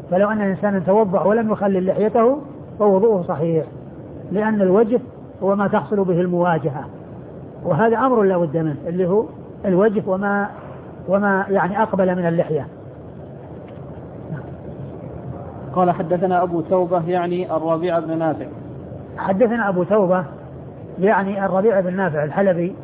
فلو أن الإنسان توضأ ولم يخلل لحيته فوضوءه صحيح، لأن الوجه هو ما تحصل به المواجهة، وهذا أمر لا بد منه اللي هو الوجه وما يعني أقبل من اللحية. قال حدثنا أبو توبة يعني الربيع بن نافع. حدثنا أبو توبة يعني الربيع بن نافع الحلبي،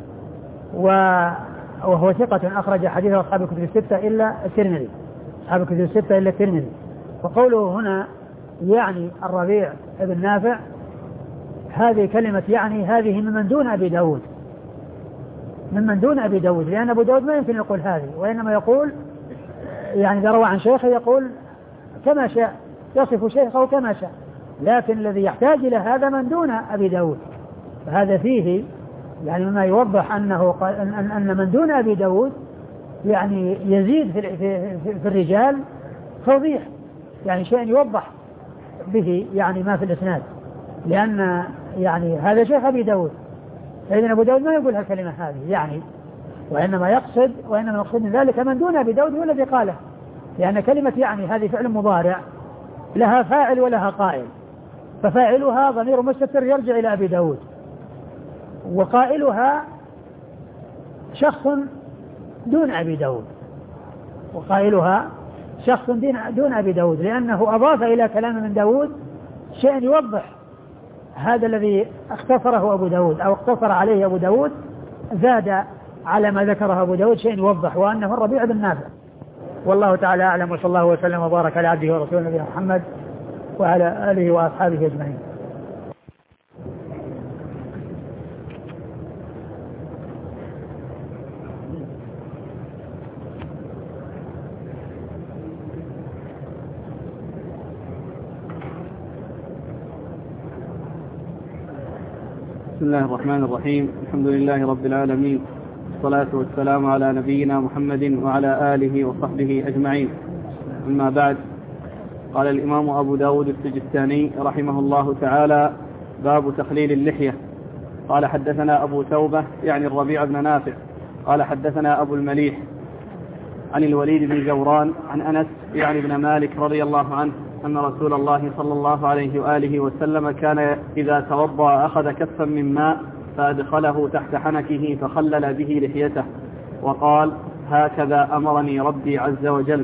وهو ثقة أخرج حديث أصحاب الكتب الستة إلا الترمذي، أصحاب الكتب الستة إلا الترمذي. وقوله هنا يعني الربيع بن نافع، هذه كلمة يعني هذه ممن دون أبي داود، ممن دون أبي داود، لأن أبو داود ما يمكن يقول هذه، وإنما يقول يعني إذا روى عن شيخه يقول كما شاء، يصف شيخه كما شاء، لكن الذي يحتاج إلى هذا من دون أبي داود. فهذا فيه يعني مما يوضح أن من دون أبي داود يعني يزيد في الرجال توضيح، يعني شيء يوضح به يعني ما في الإسناد، لأن يعني هذا شيخ أبي داود، فإذن أبو داود ما يقول هالكلمة هذه يعني، وإنما يقصد من ذلك من دون أبي داود هو الذي قاله، لأن كلمة يعني هذه فعل مضارع لها فاعل ولها قائل، ففاعلها ضمير مستتر يرجع إلى أبي داود، وقائلها شخص دون أبي داود، وقائلها شخص دون أبي داود، لأنه أضاف إلى كلام من داود شيء يوضح هذا الذي اختصره أبو داود أو اقتصر عليه أبو داود، زاد على ما ذكره أبو داود شيء يوضح، وأنه الربيع بن نافع. والله تعالى أعلم، وصلى الله وسلم وبارك على عبده ورسوله نبينا محمد وعلى آله وأصحابه أجمعين. بسم الله الرحمن الرحيم. الحمد لله رب العالمين، والصلاة والسلام على نبينا محمد وعلى آله وصحبه أجمعين. أما بعد، قال الإمام أبو داود السجستاني رحمه الله تعالى: باب تخليل اللحية. قال حدثنا أبو توبة يعني الربيع بن نافع قال حدثنا أبو المليح عن الوليد بن جوران عن أنس يعني بن مالك رضي الله عنه أن رسول الله صلى الله عليه وآله وسلم كان إذا توضأ أخذ كفا من ماء فأدخله تحت حنكه فخلل به لحيته وقال: هكذا أمرني ربي عز وجل.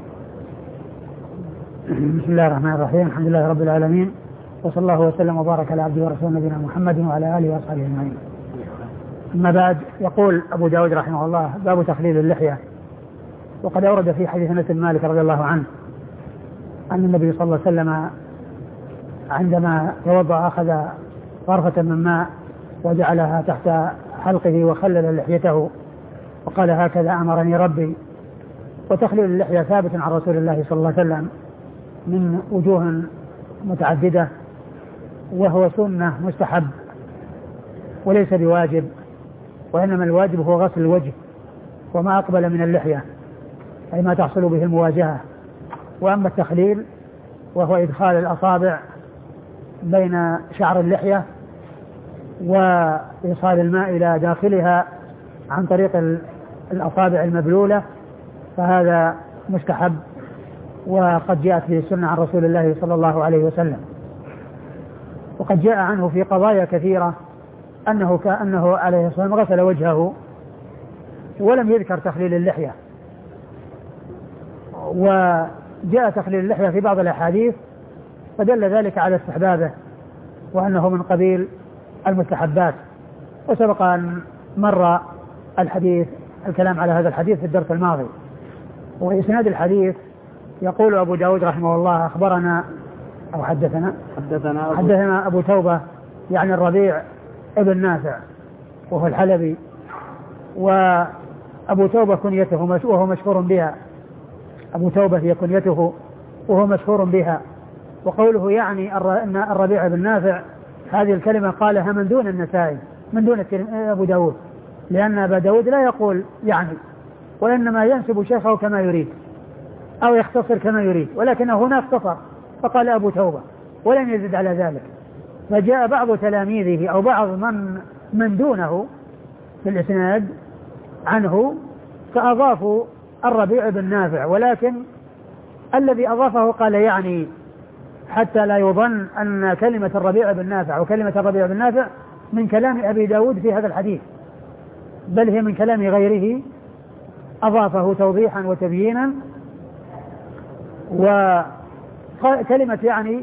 بسم الله الرحمن الرحيم. الحمد لله رب العالمين، وصلى الله وسلم وبارك على عبده ورسوله نبينا محمد وعلى آله وأصحابه أجمعين. أما بعد، يقول أبو داود رحمه الله: باب تخليل اللحية. وقد أورد في حديث أنس بن مالك رضي الله عنه أن النبي صلى الله عليه وسلم عندما توضأ أخذ غرفة من ماء وجعلها تحت حلقه وخلل لحيته وقال: هكذا أمرني ربي. وتخليل اللحية ثابت عن رسول الله صلى الله عليه وسلم من وجوه متعددة، وهو سنة مستحب وليس بواجب، وإنما الواجب هو غسل الوجه وما أقبل من اللحية أي ما تحصل به المواجهة. وأما التخليل وهو إدخال الأصابع بين شعر اللحية وإيصال الماء إلى داخلها عن طريق الأصابع المبلولة، فهذا مستحب، وقد جاءت به السنة عن رسول الله صلى الله عليه وسلم. وقد جاء عنه في قضايا كثيرة أنه عليه الصلاة والسلام غسل وجهه ولم يذكر تخليل اللحية، وجاء تخليل اللحية في بعض الأحاديث فدل ذلك على استحبابه وأنه من قبيل المستحبات. وسبق أن مر الكلام على هذا الحديث في الدرس الماضي. وإسناد الحديث يقول أبو داود رحمه الله: أخبرنا أو حدثنا أبو توبة يعني الربيع ابن نافع وهو الحلبي، وأبو توبة كنيته وهو مشهور بها، أبو توبة هي كنيته وهو مشهور بها. وقوله يعني أن الربيع بن نافع، هذه الكلمة قالها من دون النسائي، من دون أبو داود، لأن أبا داود لا يقول يعني، وإنما ينسب شيخه كما يريد أو يختصر كما يريد، ولكنه هنا اختصر فقال أبو توبة ولم يزد على ذلك. فجاء بعض تلاميذه أو بعض من دونه في الإسناد عنه فأضافوا الربيع بن نافع، ولكن الذي أضافه قال يعني حتى لا يظن أن كلمة الربيع بن نافع وكلمة الربيع بن نافع من كلام أبي داود في هذا الحديث، بل هي من كلام غيره أضافه توضيحا وتبيينا. وكلمة يعني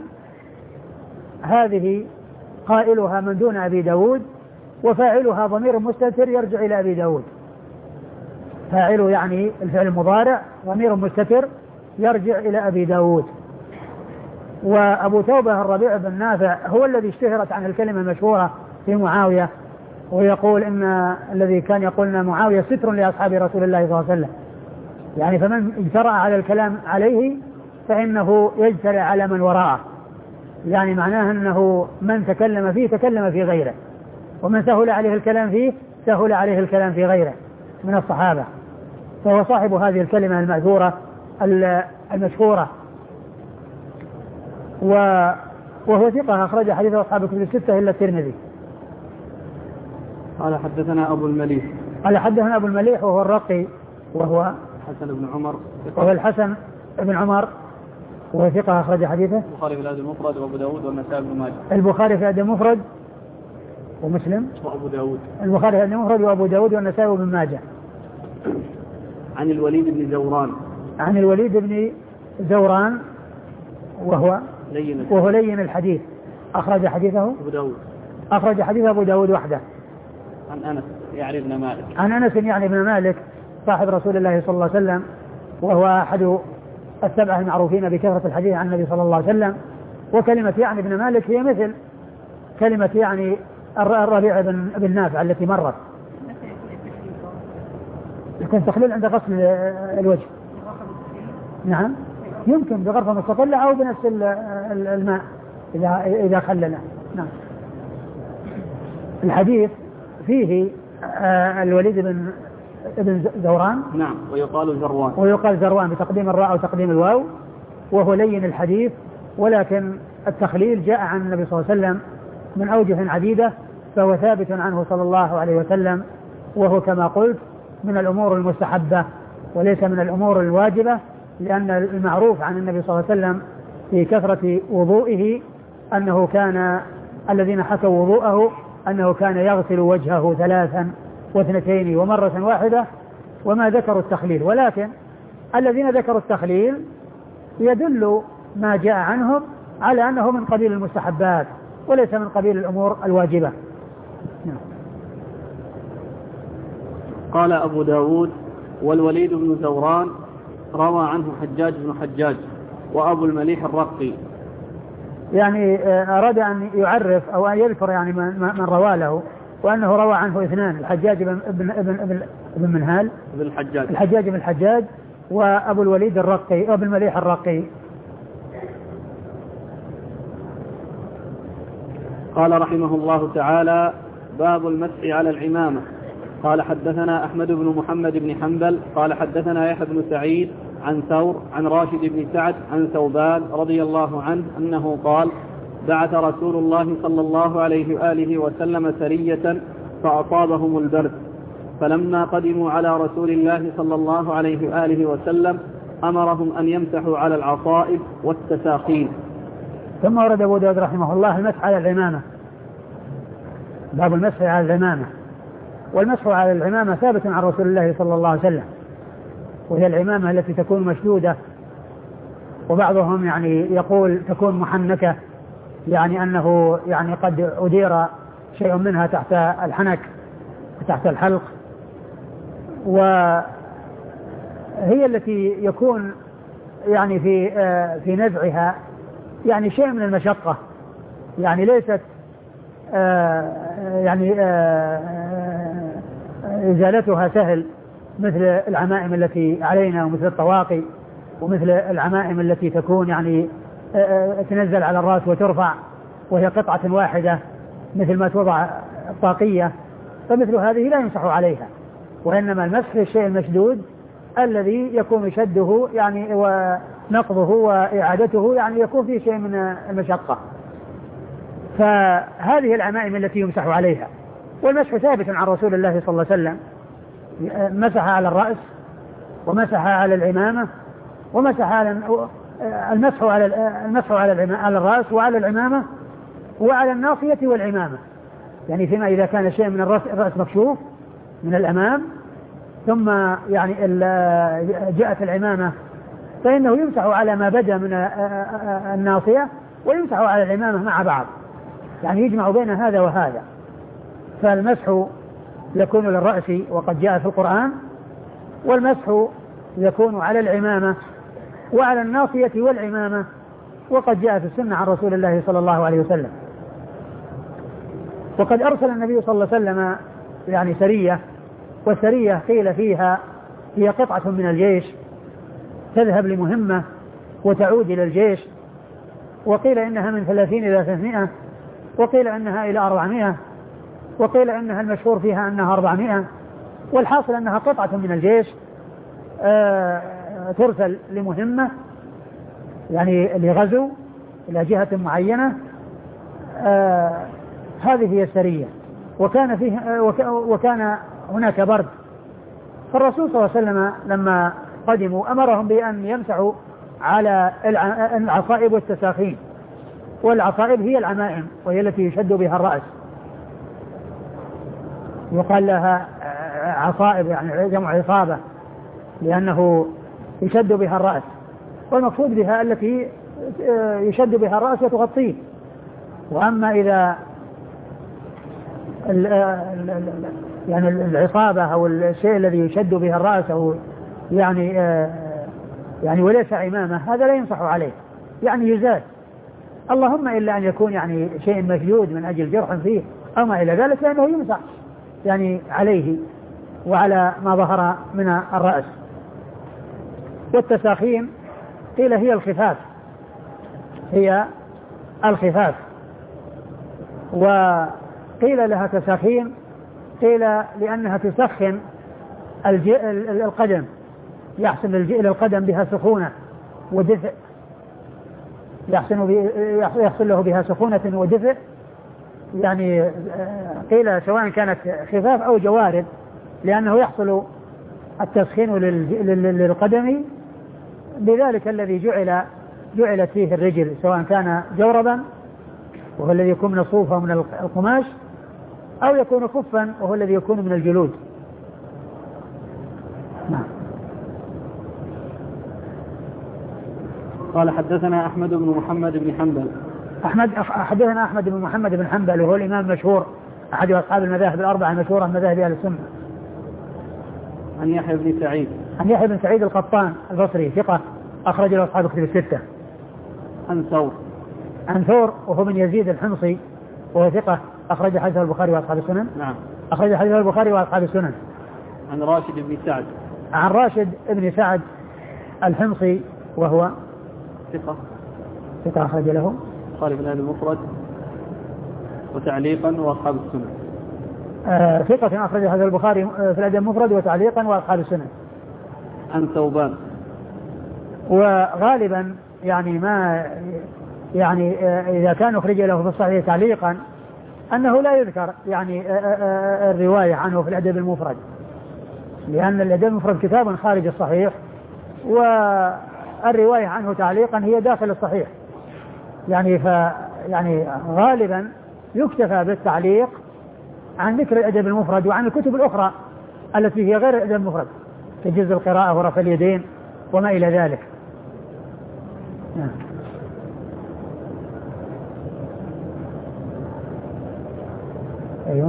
هذه قائلها من دون أبي داود، وفاعلها ضمير مستتر يرجع إلى أبي داود. فاعله يعني الفعل المضارع ضمير مستتر يرجع إلى أبي داود. وأبو توبة الربيع بن نافع هو الذي اشتهرت عن الكلمة المشهورة في معاوية، ويقول إن الذي كان يقولنا معاوية ستر لأصحاب رسول الله صلى الله عليه وسلم، يعني فمن اجترأ على الكلام عليه فإنه يجترئ على من وراءه، يعني معناه أنه من تكلم فيه تكلم في غيره، ومن سهل عليه الكلام فيه سهل عليه الكلام في غيره من الصحابة. فهو صاحب هذه الكلمة المأثورة المشهورة، وهو ثقة أخرج حديث أصحاب الكتب الستة إلا الترمذي. قال حدثنا أبو المليح. قال حدثنا أبو المليح وهو الرقي وهو حسن بن عمر. وهو الحسن بن عمر وهو ثقة أخرج حديثه البخاري في الأدب المفرد وأبو داود والنسائي بن ماجه. البخاري في الأدب المفرد ومسلم وأبو داود. البخاري في الأدب المفرد وأبو داود والنسائي بن ماجه. عن الوليد بن زوران. عن الوليد بن زوران وهو لين الحديث أخرج حديثه أبو داود. أخرج حديث أبو داود وحده. عن أنس يعني ابن مالك. عن أنس يعني ابن مالك صاحب رسول الله صلى الله عليه وسلم، وهو أحد السبعة المعروفين بكثرة الحديث عن النبي صلى الله عليه وسلم. وكلمة يعني ابن مالك هي مثل كلمة يعني الربيع بن نافع التي مرت. يكون تخليل عند غسل الوجه. نعم يمكن بغرفة مستقلة أو بنفس الماء إذا خلله. نعم. الحديث فيه الوليد بن زوران. نعم. ويقال زروان بتقديم الراء أو تقديم الواو، وهو لين الحديث، ولكن التخليل جاء عن النبي صلى الله عليه وسلم من أوجه عديدة، فهو ثابت عنه صلى الله عليه وسلم، وهو كما قلت من الأمور المستحبة وليس من الأمور الواجبة، لأن المعروف عن النبي صلى الله عليه وسلم في كثرة وضوئه أنه كان الذين حكوا وضوءه أنه كان يغسل وجهه 3 و2 ومرة واحدة، وما ذكروا التخليل. ولكن الذين ذكروا التخليل يدل ما جاء عنهم على أنه من قبيل المستحبات وليس من قبيل الأمور الواجبة. قال أبو داود: والوليد بن زوران روى عنه حجاج بن حجاج وأبو المليح الرقي. يعني أراد أن يعرف أو أن يذكر يعني من روى له، وأنه روى عنه 2: الحجاج بن منهال الحجاج بن الحجاج وأبو الوليد الرقي أبو المليح الرقي. قال رحمه الله تعالى: باب المسح على العمامة. قال حدثنا أحمد بن محمد بن حنبل قال حدثنا يحيى بن سعيد عن ثور عن راشد بن سعد عن ثوبان رضي الله عنه أنه قال: بعث رسول الله صلى الله عليه وآله وسلم سرية فأصابهم البرد، فلما قدموا على رسول الله صلى الله عليه وآله وسلم أمرهم أن يمسحوا على العصائب والتساقين. ثم ورد أبو داود رحمه الله المسح على العمامة. باب المسح على العمامة. والمسح على العمامة ثابت عن رسول الله صلى الله عليه وسلم، وهي العمامة التي تكون مشدودة، وبعضهم يعني يقول تكون محنكة، يعني أنه يعني قد أدير شيء منها تحت الحنك وتحت الحلق، وهي التي يكون يعني في نزعها يعني شيء من المشقة، يعني ليست إزالتها سهل مثل العمائم التي علينا ومثل الطواقي ومثل العمائم التي تكون يعني تنزل على الرأس وترفع وهي قطعة واحدة مثل ما توضع الطاقية، فمثل هذه لا يمسح عليها، وإنما المسح الشيء المشدود الذي يكون شده يعني ونقضه وإعادته يعني يكون فيه شيء من المشقة، فهذه العمائم التي يمسح عليها. والمسح ثابت عن رسول الله صلى الله عليه وسلم، مسح على الرأس ومسح على العمامة ومسح على المسح على الرأس وعلى العمامة وعلى الناصية والعمامة، يعني فيما إذا كان شيء من الرأس مكشوف من الأمام ثم يعني جاءت العمامة فإنه يمسح على ما بدا من الناصية ويمسح على العمامة مع بعض، يعني يجمع بين هذا وهذا. فالمسح يكون للرأس وقد جاء في القرآن، والمسح يكون على العمامة وعلى الناصية والعمامة وقد جاء في السنة عن رسول الله صلى الله عليه وسلم. وقد أرسل النبي صلى الله عليه وسلم يعني سرية، والسرية قيل فيها هي قطعة من الجيش تذهب لمهمة وتعود إلى الجيش، وقيل إنها من 30 إلى 300، وقيل إنها إلى 400، وقيل إنها المشهور فيها أنها 400. والحاصل أنها قطعة من الجيش ترسل لمهمة يعني لغزو إلى جهة معينة. هذه هي السرية. وكان هناك برد، فالرسول صلى الله عليه وسلم لما قدموا أمرهم بأن يمسحوا على العصائب والتساخين، والعصائب هي العمائم وهي التي يشد بها الرأس، يقال لها عصائب يعني جمع عصابة لأنه يشد بها الرأس، والمقصود بها التي يشد بها الرأس وتغطيه. وأما إذا يعني العصابة أو الشيء الذي يشد بها الرأس أو يعني وليس عمامة، هذا لا ينصح عليه، يعني يزاد، اللهم إلا أن يكون يعني شيء مشدود من أجل جرح فيه أو ما إلى ذلك، لأنه يمسح يعني عليه وعلى ما ظهر من الرأس. والتساخين قيل هي الخفاف، وقيل لها تساخين قيل لأنها تسخن القدم، يحصل للقدم بها سخونة ودفء، يحصل له بها سخونة ودفء، يعني قيل سواء كانت خفاف أو جوارب، لأنه يحصل التسخين للقدم بذلك الذي جعلت فيه الرجل، سواء كان جوربا وهو الذي يكون من الصوف ومن القماش، أو يكون خفا وهو الذي يكون من الجلود. نعم. قال حدثنا أحمد بن محمد بن حنبل. حدثنا أحمد بن محمد بن حنبل وهو الإمام المشهور أحد أصحاب المذاهب الأربعة المشهورة من مذاهب أهل السنة. عن يحيى بن سعيد القطان البصري ثقة أخرج له أصحاب كتب الستة. عن ثور وهو بن يزيد الحمصي وهو ثقة أخرج حديثه البخاري وأصحاب السنن. نعم. أخرج حديثه البخاري وأصحاب السنن. عن راشد بن سعد الحمصي وهو ثقة أخرج له البخاري في الأدب المفرد وتعليقا وأصحاب السنن. ثقة أخرج هذا البخاري في الأدب المفرد وتعليقا وأصحاب السنن. عن ثوبان. وغالبا إذا كان أخرج له في الصحيح تعليقا أنه لا يذكر الرواية عنه في الأدب المفرد، لأن الأدب المفرد كتاب خارج الصحيح، والرواية عنه تعليقا هي داخل الصحيح، غالبا يكتفى بالتعليق عن ذكر الأدب المفرد وعن الكتب الأخرى التي هي غير الأدب المفرد كجزء القراءة ورفع اليدين وما إلى ذلك. نعم. أيوه.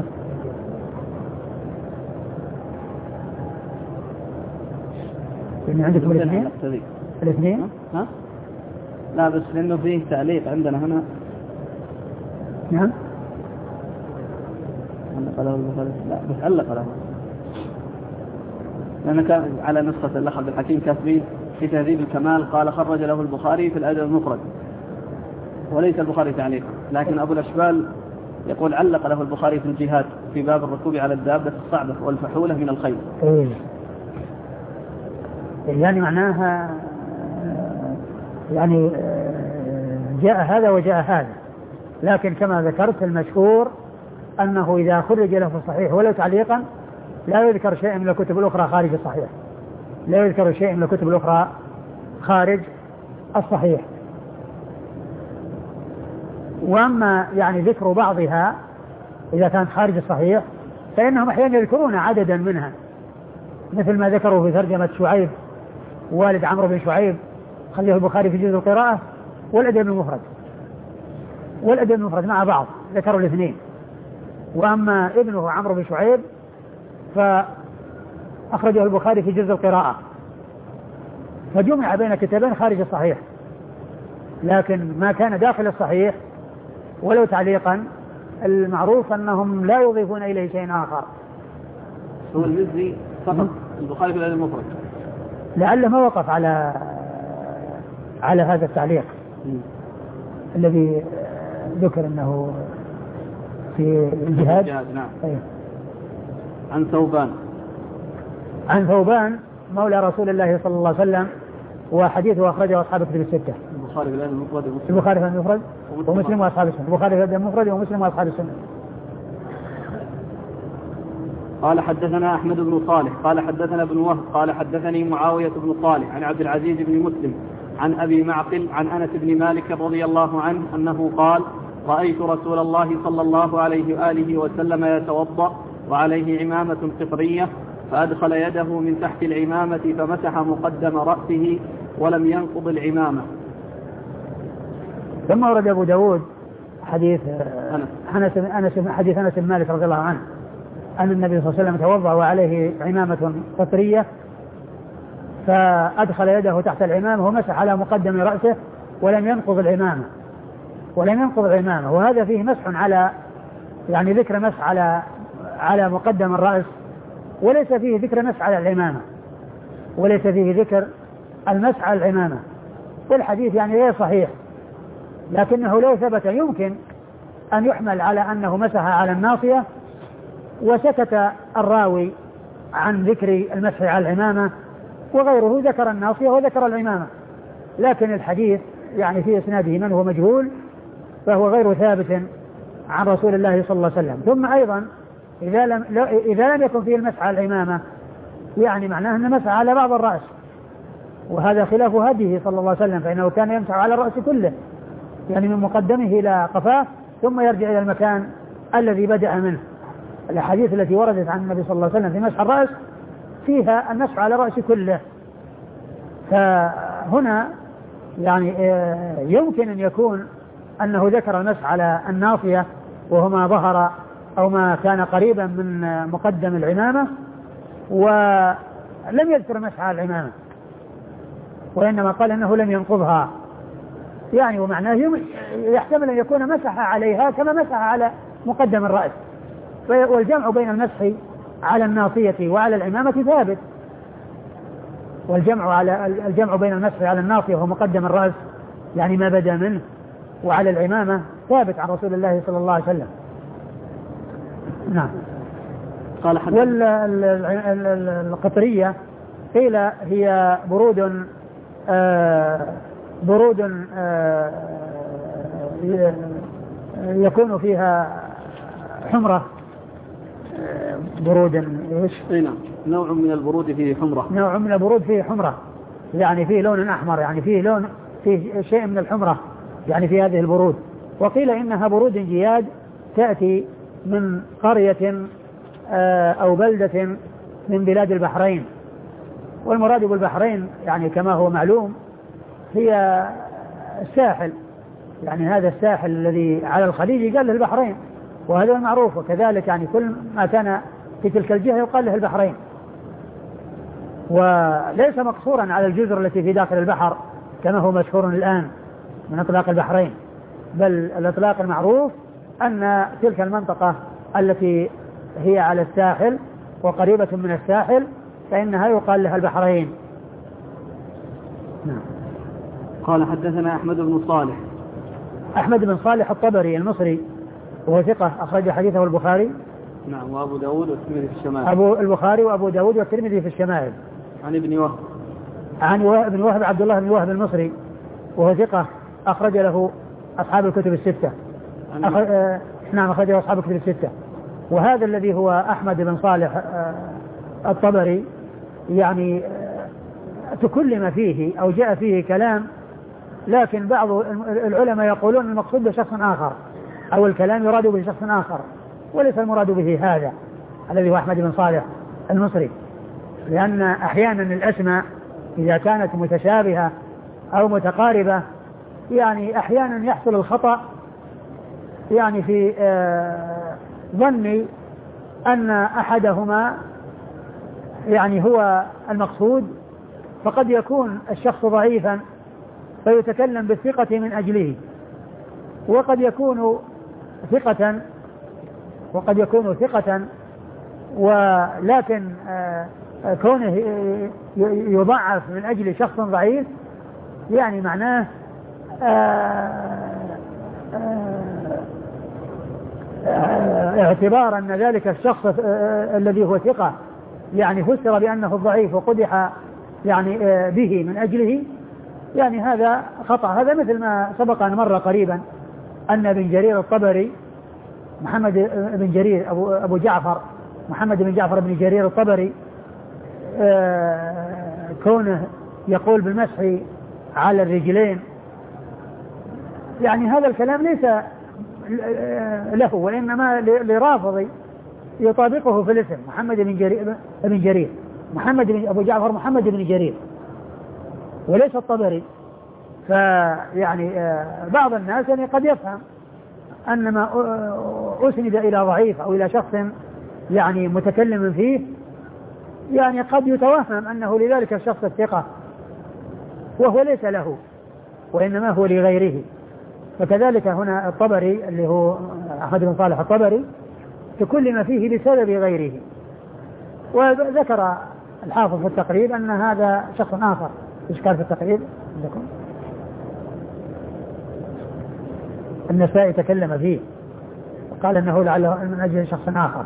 عندكم الاثنين؟ ها؟ لا بس لأنه فيه تعليق عندنا هنا. نعم. لا بس علق له، لأن كان على نسخة الأخ عبد الحكيم كاتبين في تهذيب الكمال قال خرج له البخاري في الأدب المفرد وليس البخاري تعليق، لكن أبو الأشبال يقول علق له البخاري في الجهاد في باب الركوب على الدابة الصعبة والفحولة من الخيل. يعني معناها جاء هذا وجاء هذا، لكن كما ذكرت المشهور أنه إذا خرج له في الصحيح ولو تعليقا لا يذكر شيء من الكتب الأخرى خارج الصحيح، خارج الصحيح. وأما يعني ذكر بعضها إذا كانت خارج الصحيح فإنهم أحيانا يذكرون عددا منها، مثل ما ذكروا في ترجمة شعيب والد عمرو بن شعيب خرجه البخاري في جزء القراءة والأدب المفرد مع بعض ذكروا الاثنين. وأما ابنه عمرو بن شعيب فأخرجه البخاري في جزء القراءة، فجمع بين كتابين خارج الصحيح، لكن ما كان داخل الصحيح ولو تعليقا المعروف أنهم لا يضيفون إليه شيء آخر. هو المزي فقط البخاري في الأدب المفرد، لعله ما وقف على هذا التعليق الذي ذكر أنه في الجهاد. نعم. أيه. عن ثوبان مولى رسول الله صلى الله عليه وسلم، وحديثه أخرجه أصحاب الكتب الستة. البخاري في الأدب المفرد ومسلم وأصحاب السنة. البخاري في الأدب المفرد ومسلم وأصحاب السنة. قال حدثنا أحمد بن صالح قال حدثنا ابن وهب قال حدثني معاوية بن صالح عن عبد العزيز بن مسلم عن أبي معقل عن أنس بن مالك رضي الله عنه أنه قال: رأيت رسول الله صلى الله عليه وآله وسلم يتوضأ وعليه عمامة قطرية، فأدخل يده من تحت العمامة فمسح مقدم رأسه ولم ينقض العمامة. ثم ورد أبو داود حديث أنس بن مالك رضي الله عنه أن النبي صلى الله عليه وسلم توضأ وعليه عمامة قطرية، فأدخل يده تحت العمامة ومسح على مقدم رأسه ولم ينقض العمامة. وهذا فيه مسح على يعني ذكر مسح على مقدم الرأس، وليس فيه ذكر مسح على العمامة، وليس فيه ذكر المسح على العمامة. والحديث يعني غير صحيح، لكنه لو ثبت يمكن أن يحمل على أنه مسح على الناصية وسكت الراوي عن ذكر المسح على العمامة، وغيره ذكر الناصية وذكر العمامة، لكن الحديث يعني في إسناده من هو مجهول فهو غير ثابت عن رسول الله صلى الله عليه وسلم. ثم أيضا إذا لم يكن فيه المسح على العمامة يعني معناه أنه مسح على بعض الرأس، وهذا خلاف هديه صلى الله عليه وسلم، فإنه كان يمسح على الرأس كله، يعني من مقدمه إلى قفاه ثم يرجع إلى المكان الذي بدأ منه. الأحاديث التي وردت عن النبي صلى الله عليه وسلم في مسح الرأس فيها المسح على الرأس كله. فهنا يعني يمكن أن يكون أنه ذكر المسح على الناصية وهو ما ظهر أو ما كان قريبا من مقدم العمامة، ولم يذكر المسح على العمامة، وإنما قال أنه لم ينقضها، يعني ومعناه يحتمل أن يكون مسح عليها كما مسح على مقدم الرأس. والجمع بين المسح على الناصية وعلى العمامة ثابت، الجمع بين المسح على الناصية ومقدم الرأس يعني ما بدأ منه وعلى العمامة ثابت عن رسول الله صلى الله عليه وسلم. نعم. قال القطرية قيل هي برود يكون فيها حمرة، برود ايش؟ نوع من البرود فيه حمرة، يعني فيه لون أحمر، يعني فيه شيء من الحمرة يعني في هذه البرود. وقيل إنها برود جياد تأتي من قرية أو بلدة من بلاد البحرين، والمراد بالبحرين يعني كما هو معلوم هي الساحل، يعني هذا الساحل الذي على الخليج قال له البحرين، وهذا المعروف. وكذلك يعني كل ما كان في تلك الجهة يقال له البحرين، وليس مقصورا على الجزر التي في داخل البحر كما هو مشهور الآن من إطلاق البحرين، بل الإطلاق المعروف أن تلك المنطقة التي هي على الساحل وقريبة من الساحل فإنها يقال لها البحرين. نعم. قال حدثنا أحمد بن صالح الطبري المصري وهو ثقة أخرج حديثه البخاري. نعم. وأبو داود والترمذي في الشمائل. البخاري وأبو داود والترمذي في الشمائل. عن ابن وهب عبد الله بن وهب المصري وهو ثقة أخرج له أصحاب الكتب الستة. نعم أخرجه أصحاب الكتب الستة. وهذا الذي هو أحمد بن صالح الطبري يعني تكلم فيه أو جاء فيه كلام، لكن بعض العلماء يقولون المقصود بشخص آخر أو الكلام يراد به شخص آخر، وليس المراد به هذا الذي هو أحمد بن صالح المصري، لأن أحيانا الأسماء إذا كانت متشابهة أو متقاربة يعني أحيانا يحصل الخطأ يعني في ظن أن أحدهما يعني هو المقصود، فقد يكون الشخص ضعيفا فيتكلم بالثقة من أجله، وقد يكون ثقة ولكن كونه يضعف من أجل شخص ضعيف يعني معناه اعتبار أن ذلك الشخص الذي هو ثقة يعني فسر بأنه الضعيف وقدح يعني به من أجله، يعني هذا خطأ. هذا مثل ما سبق أن مر قريبا أن ابن جرير الطبري محمد بن جرير أبو جعفر محمد بن جعفر بن جرير الطبري كونه يقول بالمسح على الرجلين، يعني هذا الكلام ليس له وإنما لرافضي يطابقه في الاسم محمد بن جرير محمد بن أبو جعفر محمد بن جرير وليس الطبري. فيعني بعض الناس يعني قد يفهم أن ما أسند إلى ضعيف أو إلى شخص يعني متكلم فيه يعني قد يتوهم أنه لذلك الشخص الثقة وهو ليس له وإنما هو لغيره. فكذلك هنا الطبري اللي هو أحمد بن صالح الطبري تكلم فيه بسبب غيره. وذكر الحافظ في التقريب أن هذا شخص آخر. إشكال في التقريب عندكم؟ النسائي تكلم فيه وقال أنه لعله من أجل شخص آخر.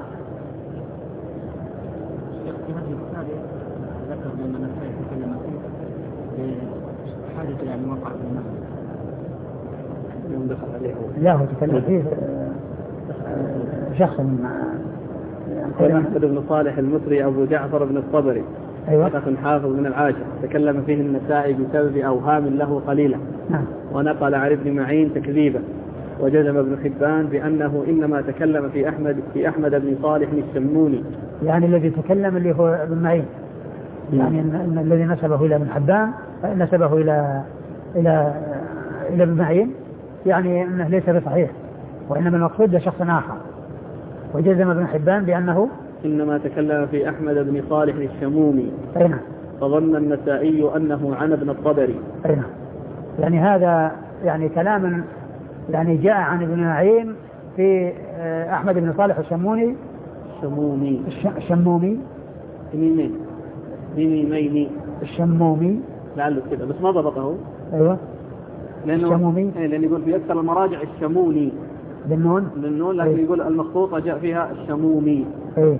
ذكر أن النسائي تكلم فيه بحاجة يعني وقع في النسائي يوم دخل عليه لا هو تكلم فيه شخص أحمد بن صالح المصري أبو جعفر بن الطبري أيوة. حافظ من العاشر تكلم فيه النسائي بسبب أوهام له قليلة ونقل عن ابن معين تكذيبا، وجزم ابن حبان بأنه إنما تكلم في أحمد بن صالح الشموني، يعني الذي تكلم اللي هو ابن معين يعني إن الذي نسبه إلى ابن حبان نسبه إلى ابن معين يعني أنه ليس بصحيح وإنما المقصود شخص آخر. وجزم ابن حبان بأنه إنما تكلم في أحمد بن صالح الشمومي فظن النسائي أنه عن ابن الطبري. يعني هذا يعني كلام يعني جاء عن ابن معين في أحمد بن صالح الشمومي الشمومي لعله كده بس ما ضبطه. أيوة الشمومي لأن يقول في أكثر المراجع الشموني بالنون لكن أيه. يقول المخطوطة جاء فيها الشمومي. أيه.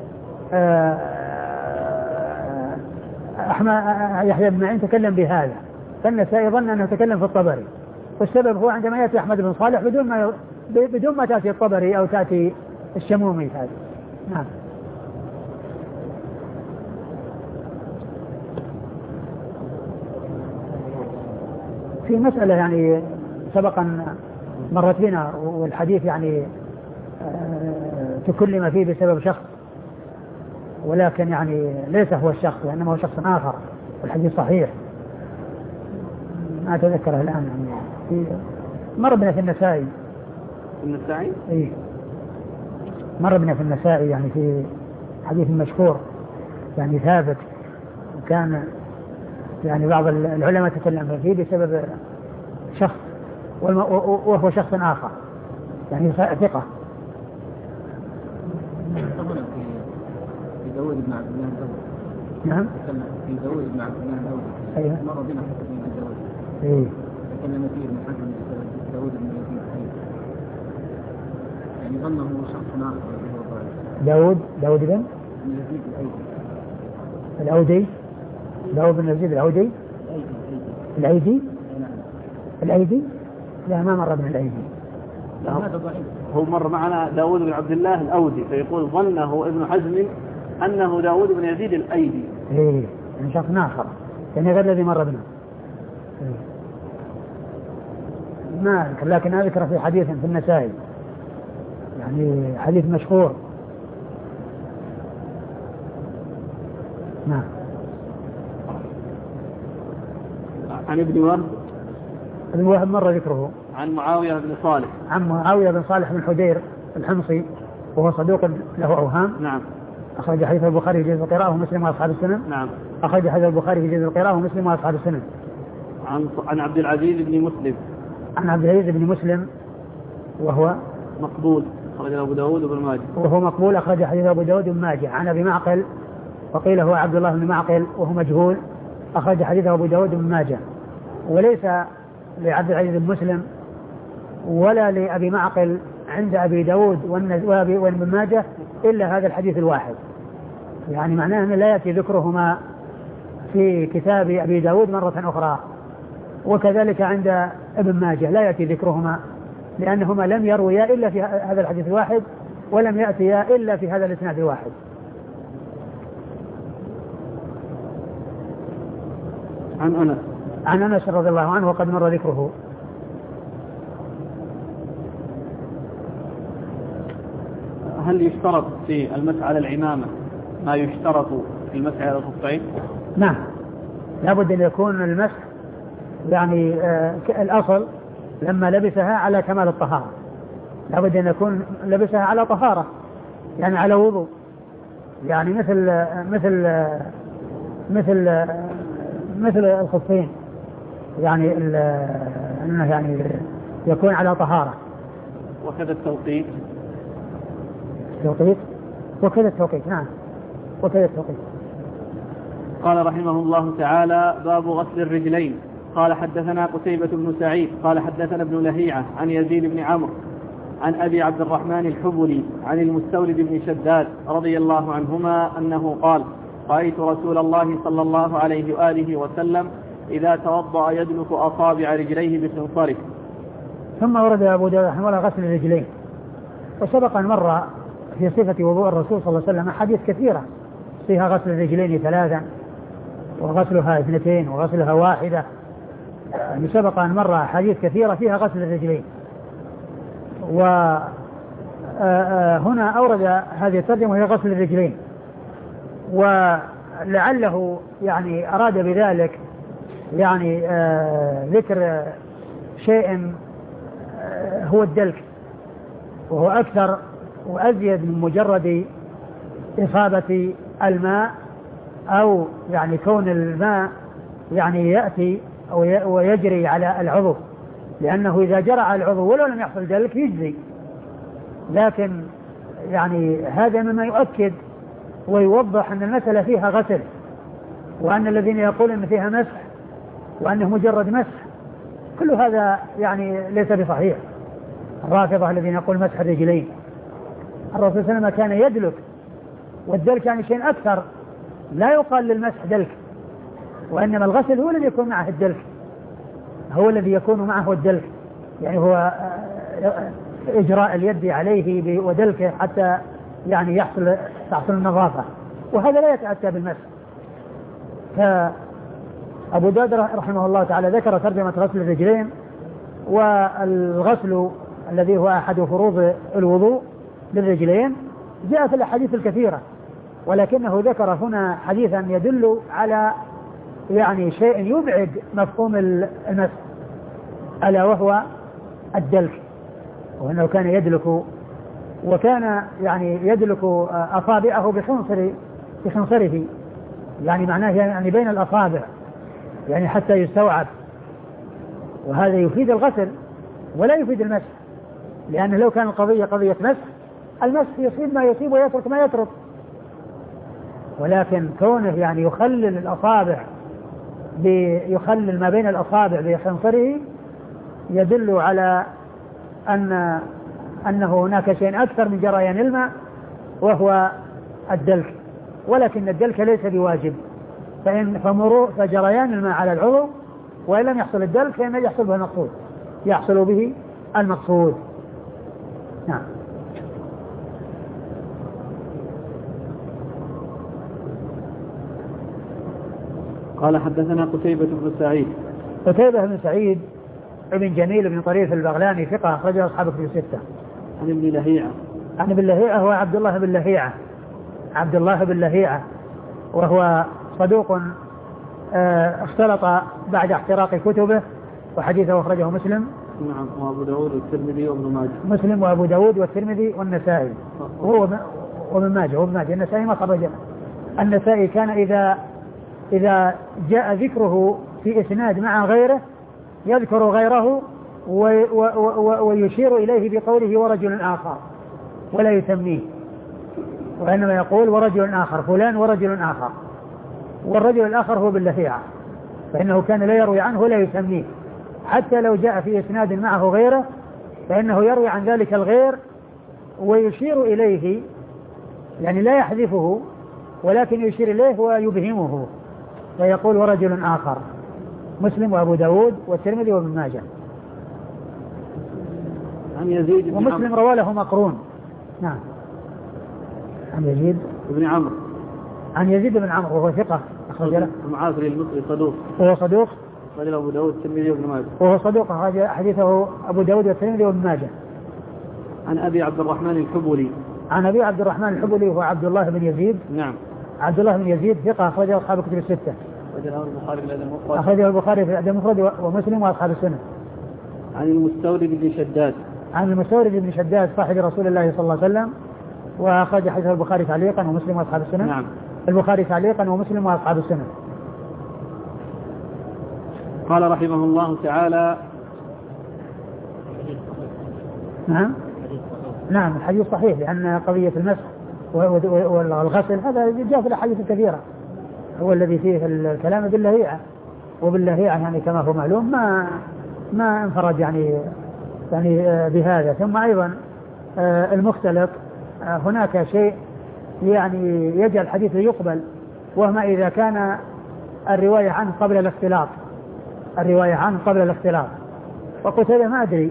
يحيى بن معين تكلم بهذا فالنسائي ظن أنه تكلم في الطبري، والسبب هو عندما يأتي أحمد بن صالح بدون ما تأتي الطبري أو تأتي الشمومي هذا. نعم. في مسألة يعني سبقا مرت بنا والحديث يعني تكلم فيه بسبب شخص ولكن يعني ليس هو الشخص وإنما هو شخص آخر والحديث صحيح ما أتذكره الآن يعني مر بنا في النسائي إيه مر بنا في النسائي يعني في حديث مشهور يعني ثابت وكان يعني بعض العلماء تكلم فيه بسبب شخص وهو شخص آخر يعني ثقة. في داود بن عبد الله الدولي. نعم. في داود بن عبد الله الدولي. أيوة. مر بنا حتى من الدولي. إيه. تكلم فيه ابن حزم داود بن يزيد يعني ظنه شخص آخر. داود بن يزيد الأودي. داود بن يزيد الأيدي. لا ما مر بن الأيدي. هذا ضعيف. هو مر معنا داود بن عبد الله الأودي فيقول ظنه ابن حزم أنه داود بن يزيد الأيدي. إيه يعني شخص آخر. يعني غير الذي مر بنا. ما أذكر، لكن أذكر في حديث في النسائي، يعني حديث مشهور. نعم. عن ابن وهب. ابن وهب مر ذكره. عن معاوية بن صالح. عن معاوية بن صالح بن حدير الحمصي، وهو صدوق له أوهام. نعم. أخرج حديث البخاري في جزء القراءة ومسلم وأصحاب السنن. نعم. أخرج حديث البخاري في جزء القراءة ومسلم وأصحاب السنن. عن عبد العزيز بن مسلم. عن عبد العزيز بن مسلم وهو مقبول، أخرج أبو داود وابن ماجه. وهو مقبول، أخرج حديث أبو داود وابن ماجه. عن أبي معقل، وقيل هو عبد الله بن معقل وهو مجهول، أخرج حديث أبو داود وابن ماجه. وليس لعبد العزيز بن مسلم ولا لأبي معقل عند أبي داود وابن ماجه إلا هذا الحديث الواحد، يعني معناه أن لا يأتي ذكرهما في كتاب أبي داود مرة أخرى، وكذلك عند ابن ماجه لا يأتي ذكرهما، لأنهما لم يرويا إلا في هذا الحديث الواحد، ولم يأتيا إلا في هذا الإسناد الواحد. عن أنس رضي الله عنه وقد مر ذكره. هل يشترط في المسح على العمامة ما يشترط في المسح على الخفين؟ نعم، لابد أن يكون المسح يعني الأصل لما لبسها على كمال الطهارة، لابد أن يكون لبسها على طهارة، يعني على وضوء، يعني مثل الخفين، يعني أنه يعني يكون على طهارة. وكذا التوقيت. وكذا التوقيت. نعم، وكذا التوقيت. قال رحمه الله تعالى: باب غسل الرجلين. قال حدثنا قتيبة بن سعيد قال حدثنا ابن لهيعة عن يزيد بن عمرو عن أبي عبد الرحمن الحبلي عن المستورد بن شداد رضي الله عنهما أنه قال: رأيت رسول الله صلى الله عليه وآله وسلم إذا توضأ يدلك أصابع رجليه بخنصره. ثم ورد أبو داود رحمه الله غسل الرجلين، وسبق أن مر في صفة وضوء الرسول صلى الله عليه وسلم حديث كثيرة فيها غسل الرجلين 3 وغسلها 2 وغسلها 1. يعني سبق أن مر حديث كثيرة فيها غسل الرجلين. وهنا أورد هذه الترجمة وهي غسل الرجلين، ولعله يعني أراد بذلك يعني ذكر شيء هو الدلك، وهو أكثر وأزيد من مجرد إصابة الماء، أو يعني كون الماء يعني يأتي أو يجري على العضو، لأنه إذا جرى على العضو ولو لم يحصل دلك يجزي. لكن يعني هذا مما يؤكد ويوضح أن المسألة فيها غسل، وأن الذين يقولون أن فيها مسح وأنه مجرد مسح كل هذا يعني ليس بصحيح. الرافضة الذين يقول مسح الرجلين، الرسول صلى الله عليه وسلم كان يدلك، والدلك يعني شيء أكثر، لا يقال للمسح دلك، وإنما الغسل هو الذي يكون معه الدلك، هو الذي يكون معه الدلك، يعني هو إجراء اليد عليه ودلكه حتى يعني تحصل النظافة، وهذا لا يتأتى بالمسح. فأبو داود رحمه الله تعالى ذكر ترجمة غسل الرجلين، والغسل الذي هو أحد فروض الوضوء للرجلين جاء في الأحاديث الكثيرة، ولكنه ذكر هنا حديثا يدل على يعني شيء يبعد مفهوم المسح، ألا وهو الدلك، وأنه كان يدلك، وكان يعني يدلك أصابعه بخنصره، يعني معناه يعني بين الأصابع، يعني حتى يستوعب، وهذا يفيد الغسل ولا يفيد المسح، لأنه لو كان القضية قضية مسح المسح يصيب ما يصيب ويترك ما يترك، ولكن كونه يعني يخلل ما بين الأصابع بخنصره يدل على أنه هناك شيء أكثر من جريان الماء وهو الدلك، ولكن الدلك ليس بواجب، فجريان الماء على العضو، وإن لم يحصل الدلك فإنه يحصل به المقصود. نعم. قال حدثنا قتيبة بن سعيد. قتيبة بن سعيد ابن جميل بن طريف البغلاني ثقة أخرجه أصحاب كتب الستة. عن ابن لهيعة. عن ابن لهيعة هو عبد الله بن لهيعة. عبد الله بن لهيعة وهو صدوق اختلط بعد احتراق كتبه وحديثه أخرجه مسلم. نعم. وأبو داود والترمذي وابن ماجه. مسلم وأبو داود والترمذي والنسائي وابن ماجه. وابن ماجه النسائي ما خرجه. النسائي كان إذا جاء ذكره في إسناد مع غيره يذكر غيره ويشير إليه بقوله ورجل آخر ولا يسميه، وإنما يقول ورجل آخر فلان ورجل آخر، والرجل الآخر هو باللهيعة، فإنه كان لا يروي عنه ولا يسميه، حتى لو جاء في إسناد معه غيره فإنه يروي عن ذلك الغير ويشير إليه، يعني لا يحذفه ولكن يشير إليه ويبهمه ويقول ورجل آخر. مسلم وأبو داود والترمذي وابن ماجه. عن يزيد بن ومسلم روى له مقرون. نعم. عن يزيد بن عمرو. عن يزيد بن عمرو وهو ثقة أخرج له. المعافري المصري صدوق. وهو صدوق. أخرج أبو داود والترمذي وابن ماجه. وهو صدوق أخرج حديثه أبو داود والترمذي وابن ماجه. عن أبي عبد الرحمن الحبلي. عن أبي عبد الرحمن الحبلي وهو عبد الله بن يزيد. نعم. عبد الله بن يزيد ثقة أخرجه أصحاب الكتب الستة. أخرجه البخاري في الأدب المفرد ومسلم وأصحاب السنة. عن المستورد بن شداد. عن المستورد بن شداد صاحب رسول الله صلى الله عليه وسلم وأخرج حديث البخاري تعليقا ومسلم وأصحاب السنة. نعم. البخاري تعليقا ومسلم وأصحاب السنة. قال رحمه الله تعالى. نعم. نعم الحديث صحيح لأن قضية المسح والغسل هذا جاء في الأحاديث الكثيرة، هو الذي فيه الكلام باللهيعة، وباللهيعة يعني كما هو معلوم ما انفرد يعني بهذا. ثم أيضا المختلط هناك شيء يعني يجعل الحديث يقبل، وما إذا كان الرواية عنه قبل الاختلاط. وقتيبة ما أدري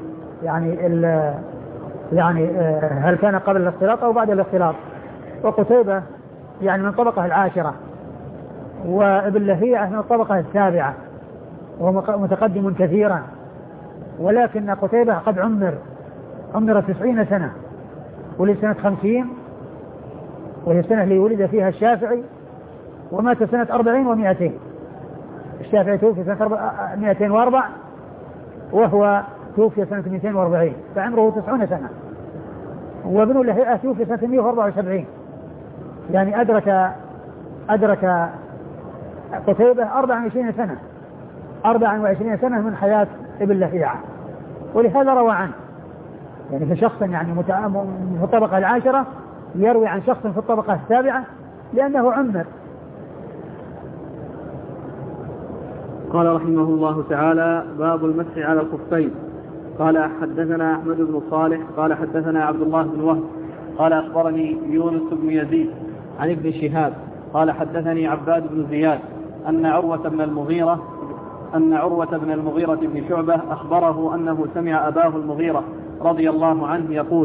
يعني هل كان قبل الاختلاط أو بعد الاختلاط. وقتيبة يعني من الطبقة العاشرة، وابن لهيعة من الطبقة السابعة، وهو متقدم كثيرا، ولكن قتيبة قد عمر 90 سنة، ولد سنة 50 وهي السنة اللي ولد فيها الشافعي، ومات سنة 40 و200. الشافعي توفي سنة 204 وهو توفي سنة 240، فعمره 90 سنة. وابن لهيعة توفي سنة 174، يعني أدرك قتيبة 24 سنة من حياة ابن لهيعة، ولهذا روى عنه. يعني في شخص يعني في الطبقة العاشرة يروي عن شخص في الطبقة السابعة لأنه عمر. قال رحمه الله تعالى: باب المسح على الخفين. قال حدثنا أحمد بن صالح قال حدثنا عبد الله بن وهب قال أخبرني يونس بن يزيد عن ابن شهاب قال حدثني عباد بن زياد أن عروة بن المغيرة بن شعبة أخبره أنه سمع أباه المغيرة رضي الله عنه يقول: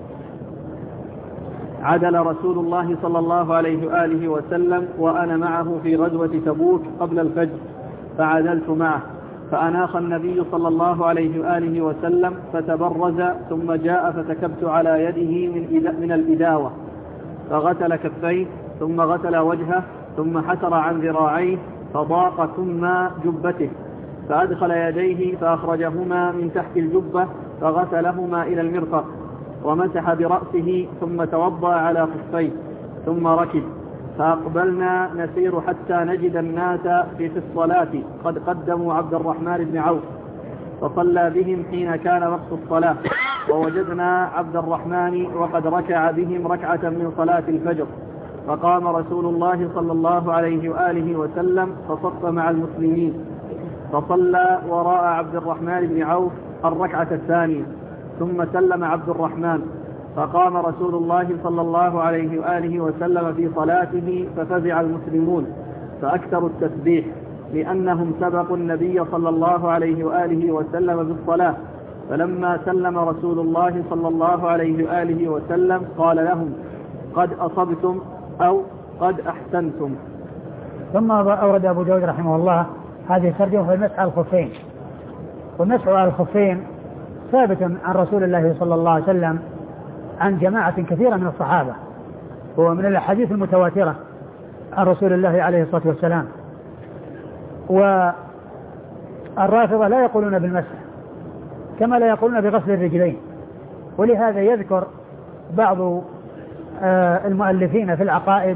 عدل رسول الله صلى الله عليه وآله وسلم وأنا معه في غزوة تبوك قبل الفجر، فعدلت معه، فأناخ النبي صلى الله عليه وآله وسلم فتبرز، ثم جاء فتكبت على يده من الإداوة، فغسل كفيه، ثم غسل وجهه، ثم حسر عن ذراعيه، فضاق ثم جبته، فأدخل يديه فأخرجهما من تحت الجبة فغسلهما إلى المرفق، ومسح برأسه، ثم توضأ على خفيه، ثم ركب، فأقبلنا نسير حتى نجد الناس في الصلاة قد قدموا عبد الرحمن بن عوف، فصلى بهم حين كان وقت الصلاة، ووجدنا عبد الرحمن وقد ركع بهم ركعة من صلاة الفجر، فقام رسول الله صلى الله عليه وآله وسلم فصف مع المسلمين، فصلى وراء عبد الرحمن بن عوف الركعة الثانية، ثم سلم عبد الرحمن، فقام رسول الله صلى الله عليه وآله وسلم في صلاته، ففزع المسلمون فأكثروا التسبيح، لأنهم سبقوا النبي صلى الله عليه وآله وسلم بالصلاة. فلما سلم رسول الله صلى الله عليه وآله وسلم قال لهم: قد أصبتم أو قد أحسنتم. ثم أورد أبو داود رحمه الله هذه الترجمة في المسح على الخفين. والمسح على الخفين ثابت عن رسول الله صلى الله عليه وسلم عن جماعة كثيرة من الصحابة، هو من الأحاديث المتواترة عن رسول الله عليه الصلاة والسلام. والرافضة لا يقولون بالمسح كما لا يقولون بغسل الرجلين، ولهذا يذكر بعض المؤلفين في العقائد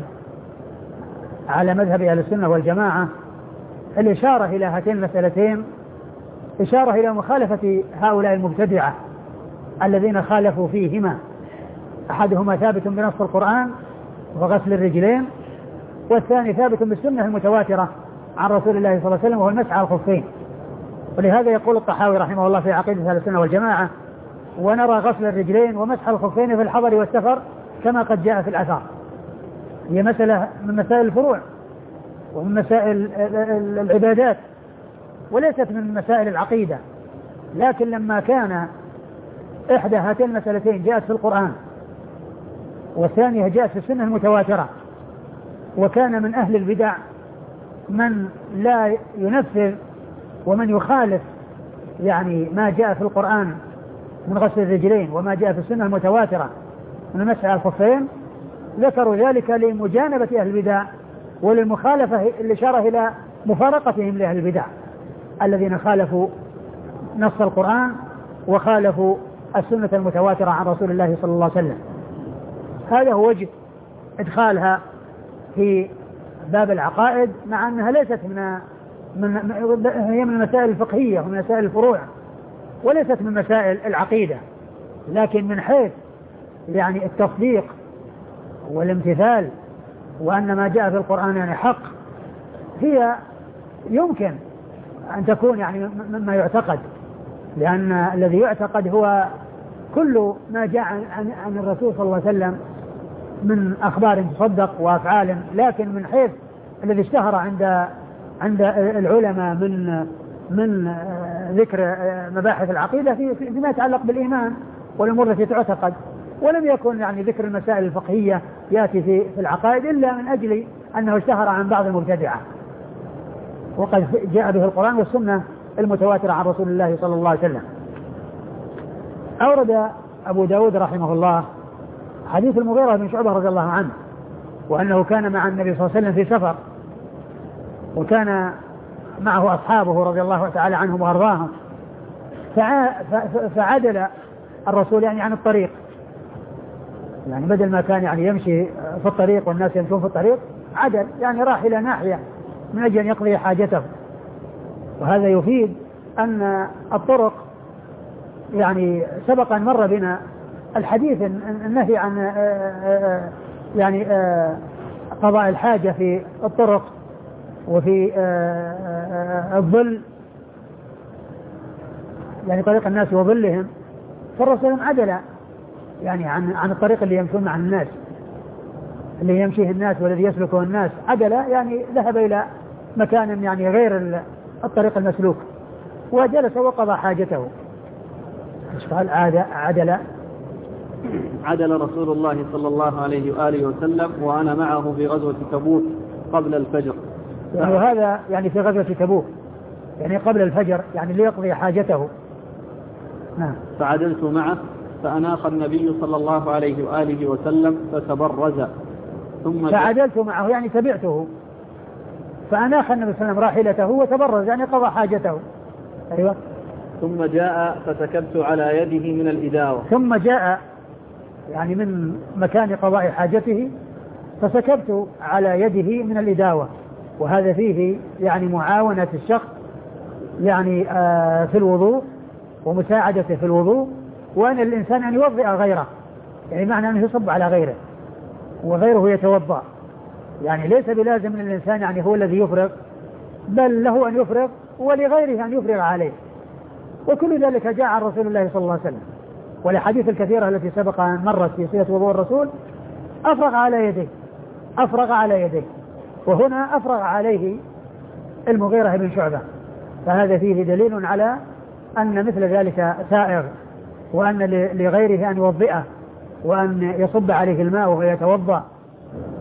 على مذهب أهل السنة والجماعة الإشارة إلى هاتين المسألتين إشارة إلى مخالفة هؤلاء المبتدعة الذين خالفوا فيهما، أحدهما ثابت بنص القرآن وغسل الرجلين، والثاني ثابت بالسنة المتواترة عن رسول الله صلى الله عليه وسلم وهو المسح على الخفين. ولهذا يقول الطحاوي رحمه الله في عقيدة أهل السنة والجماعة: ونرى غسل الرجلين ومسح الخفين في الحضر والسفر كما قد جاء في الآثار. هي مسألة من مسائل الفروع ومن مسائل العبادات وليست من مسائل العقيدة، لكن لما كان إحدى هاتين المسألتين جاءت في القرآن والثانية جاءت في السنة المتواترة، وكان من أهل البدع من لا ينفذ ومن يخالف يعني ما جاء في القرآن من غسل الرجلين وما جاء في السنة المتواترة من مسح الخفين، ذكروا ذلك لمجانبة أهل البدع وللمخالفة الإشارة إلى مفارقتهم لأهل البدع الذين خالفوا نص القرآن وخالفوا السنة المتواترة عن رسول الله صلى الله عليه وسلم. هذا هو وجه إدخالها في باب العقائد، مع أنها ليست هي من المسائل الفقهية ومن مسائل الفروع وليست من مسائل العقيدة، لكن من حيث يعني التصديق والامتثال وأن ما جاء في القرآن يعني حق، هي يمكن أن تكون يعني مما يعتقد، لأن الذي يعتقد هو كل ما جاء عن الرسول صلى الله عليه وسلم من أخبار تصدق وأفعال، لكن من حيث الذي اشتهر عند العلماء من ذكر مباحث العقيدة فيما يتعلق بالإيمان والأمور التي تعتقد، ولم يكن يعني ذكر المسائل الفقهية يأتي في العقائد إلا من أجل أنه اشتهر عن بعض المبتدعة، وقد جاء به القرآن والسنة المتواترة عن رسول الله صلى الله عليه وسلم. أورد أبو داود رحمه الله حديث المغيرة بن شعبة رضي الله عنه، وأنه كان مع النبي صلى الله عليه وسلم في سفر، وكان معه أصحابه رضي الله تعالى عنهم وأرضاهم، فعدل الرسول يعني عن الطريق، يعني بدل ما كان يعني يمشي في الطريق والناس يمشون في الطريق، عدل يعني راح إلى ناحية من أجل أن يقضي حاجته. وهذا يفيد أن الطرق يعني سبق أن مر بنا الحديث النهي عن يعني قضاء الحاجة في الطرق وفي الظل، يعني طريق الناس وظلهم، فالرسول عدل يعني عن الطريق اللي يمشون مع الناس، اللي يمشيه الناس والذي يسلكه الناس، عدل يعني ذهب إلى مكان يعني غير الطريق المسلوك وجلس وقضى حاجته. ايش قال؟ عدل رسول الله صلى الله عليه وآله وسلم وأنا معه في غزوة تبوك قبل الفجر. يعني هذا يعني في غزوة تبوك يعني قبل الفجر يعني ليقضي حاجته. نعم. فعدلت معه فأناخ النبي صلى الله عليه وآله وسلم فتبرز ثم فعدلت معه يعني تبعته، فأناخ النبي صلى الله عليه وسلم راحلته وتبرز يعني قضى حاجته. أيوة. ثم جاء فسكبت على يده من الإداوة. ثم جاء يعني من مكان قضاء حاجته فسكبت على يده من الإداوة، وهذا فيه يعني معاونة الشخص يعني في الوضوء ومساعدته في الوضوء، وأن الإنسان أن يوضئ غيره، يعني معنى أنه يصب على غيره وغيره يتوضأ، يعني ليس بلازم من الإنسان يعني هو الذي يفرغ، بل له أن يفرغ ولغيره أن يفرغ عليه، وكل ذلك جاء عن رسول الله صلى الله عليه وسلم. والحديث الكثيرة التي سبق أن مرت في صلة وضوء الرسول أفرغ على يديه، وهنا أفرغ عليه المغيرة بن شعبة، فهذا فيه دليل على أن مثل ذلك سائغ، وأن لغيره أن يوضئه وأن يصب عليه الماء وهو يتوضأ.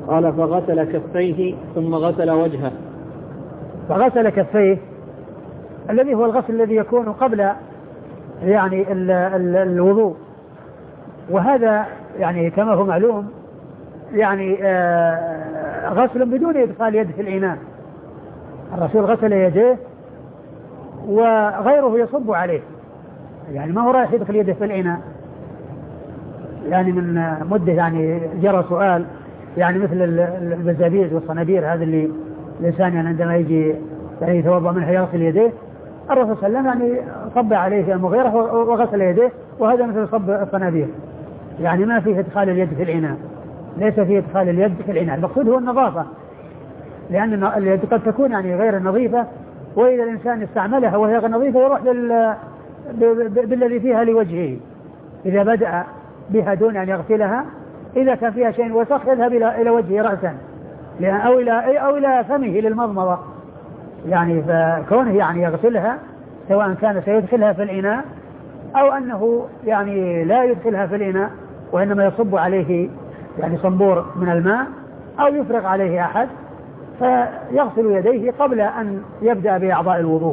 قال فغسل كفيه ثم غسل وجهه. فغسل كفيه الذي هو الغسل الذي يكون قبل يعني الوضوء، وهذا يعني كما هو معلوم يعني غسل بدون إدخال يد في الإناء. الرسول غسل يديه وغيره يصب عليه، يعني ما هو رايح يدخل يده في الإناء. يعني من مدة يعني جرى سؤال يعني مثل البزابيز والصنابير هذا اللي الإنسان يعني عندما يجي يعني يتوضأ منها يغسل يديه، الرسول صلى الله عليه وسلم يعني صب عليه في المغيرة وغسل يديه، وهذا مثل صب الصنابير، يعني ما فيه إدخال اليد في الإناء، ليس فيه إدخال اليد في الإناء. المقصود هو النظافة، لأن اليد قد تكون يعني غير نظيفة، وإذا الإنسان استعملها وهي غير نظيفة يروح بالذي فيها لوجهه. إذا بدأ بها دون أن يغسلها، إذا كان فيها شيء وسخ يذهب إلى وجهه رأسا أو إلى فمه للمضمضة، يعني فكونه يعني يغسلها سواء كان سيدخلها في الإناء أو أنه يعني لا يدخلها في الإناء وإنما يصب عليه يعني صنبور من الماء أو يفرغ عليه أحد، فيغسل يديه قبل أن يبدأ بأعضاء الوضوء.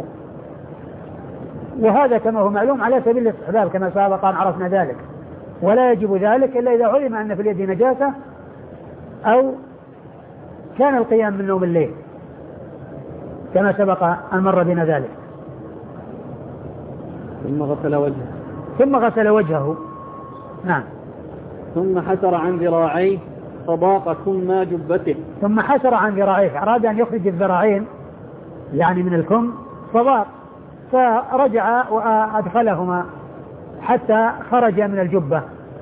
وهذا كما هو معلوم على سبيل الاستحباب كما سبق أن عرفنا ذلك، ولا يجب ذلك إلا إذا علم أن في اليد نجاسة أو كان القيام من نوم الليل كما سبق أن مر بنا ذلك. ثم غسل وجهه. نعم. ثم حسر عن ذراعيه فضاق كم جبته. ثم حسر عن ذراعيه، أراد أن يخرج الذراعين يعني من الكم فضاق، فرجع وأدخلهما حتى خرج من الجبة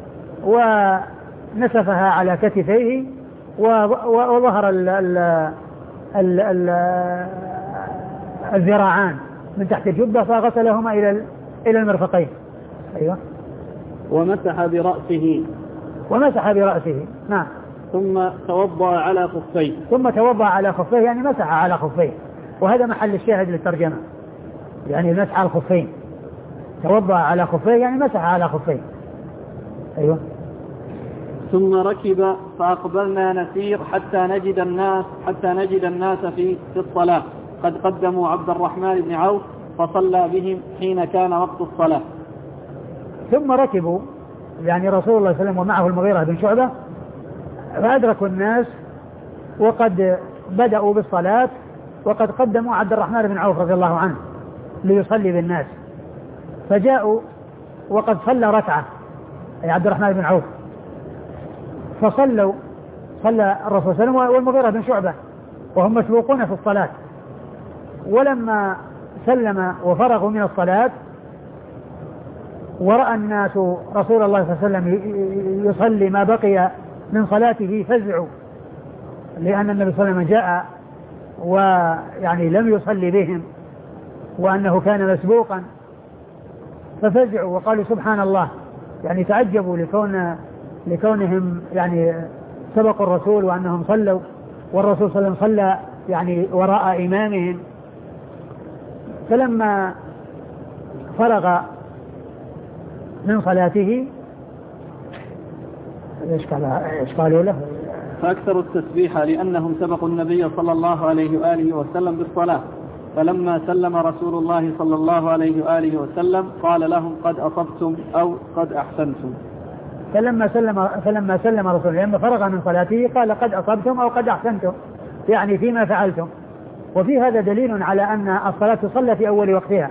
ونسفها على كتفيه وظهر الذراعان من تحت الجبة، فغسلهما إلى المرفقين. أيوة. ومسح برأسه. نعم. ثم توضأ على خفيه. يعني مسح على خفيه، وهذا محل الشاهد للترجمة، يعني مسح على الخفين. توضأ على خفيه يعني مسح على خفيه. أيوة. ثم ركب فأقبلنا نسير حتى نجد الناس في الصلاة قد قدموا عبد الرحمن بن عوف فصلى بهم حين كان وقت الصلاة. ثم ركبوا يعني رسول الله صلى الله عليه وسلم ومعه المغيرة بن شعبة، فأدركوا الناس وقد بدأوا بالصلاة، وقد قدموا عبد الرحمن بن عوف رضي الله عنه ليصلي بالناس، فجاءوا وقد صلى ركعة أي عبد الرحمن بن عوف، فصلى الرسول صلى الله عليه وسلم والمغيرة بن شعبة وهم مسبوقون في الصلاة. ولما سلم وفرغوا من الصلاة ورأى الناس رسول الله صلى الله عليه وسلم يصلي ما بقي من صلاته فزعوا، لأن النبي صلى الله عليه وسلم جاء ويعني لم يصلي بهم وأنه كان مسبوقا، ففزعوا وقالوا سبحان الله، يعني تعجبوا لكونهم يعني سبقوا الرسول وأنهم صلوا، والرسول صلى الله عليه وسلم صلى يعني وراء إمامهم. فلما فرغ من صلاته ايش قالوا له؟ فأكثروا التسبيح لأنهم سبقوا النبي صلى الله عليه وآله وسلم بالصلاة. فلما سلم رسول الله صلى الله عليه وآله وسلم قال لهم قد أصبتم أو قد أحسنتم. فلما سلم رسول الله لما فرغ من صلاته قال قد أصبتم أو قد أحسنتم، يعني فيما فعلتم. وفي هذا دليل على أن الصلاة تصلى في أول وقتها،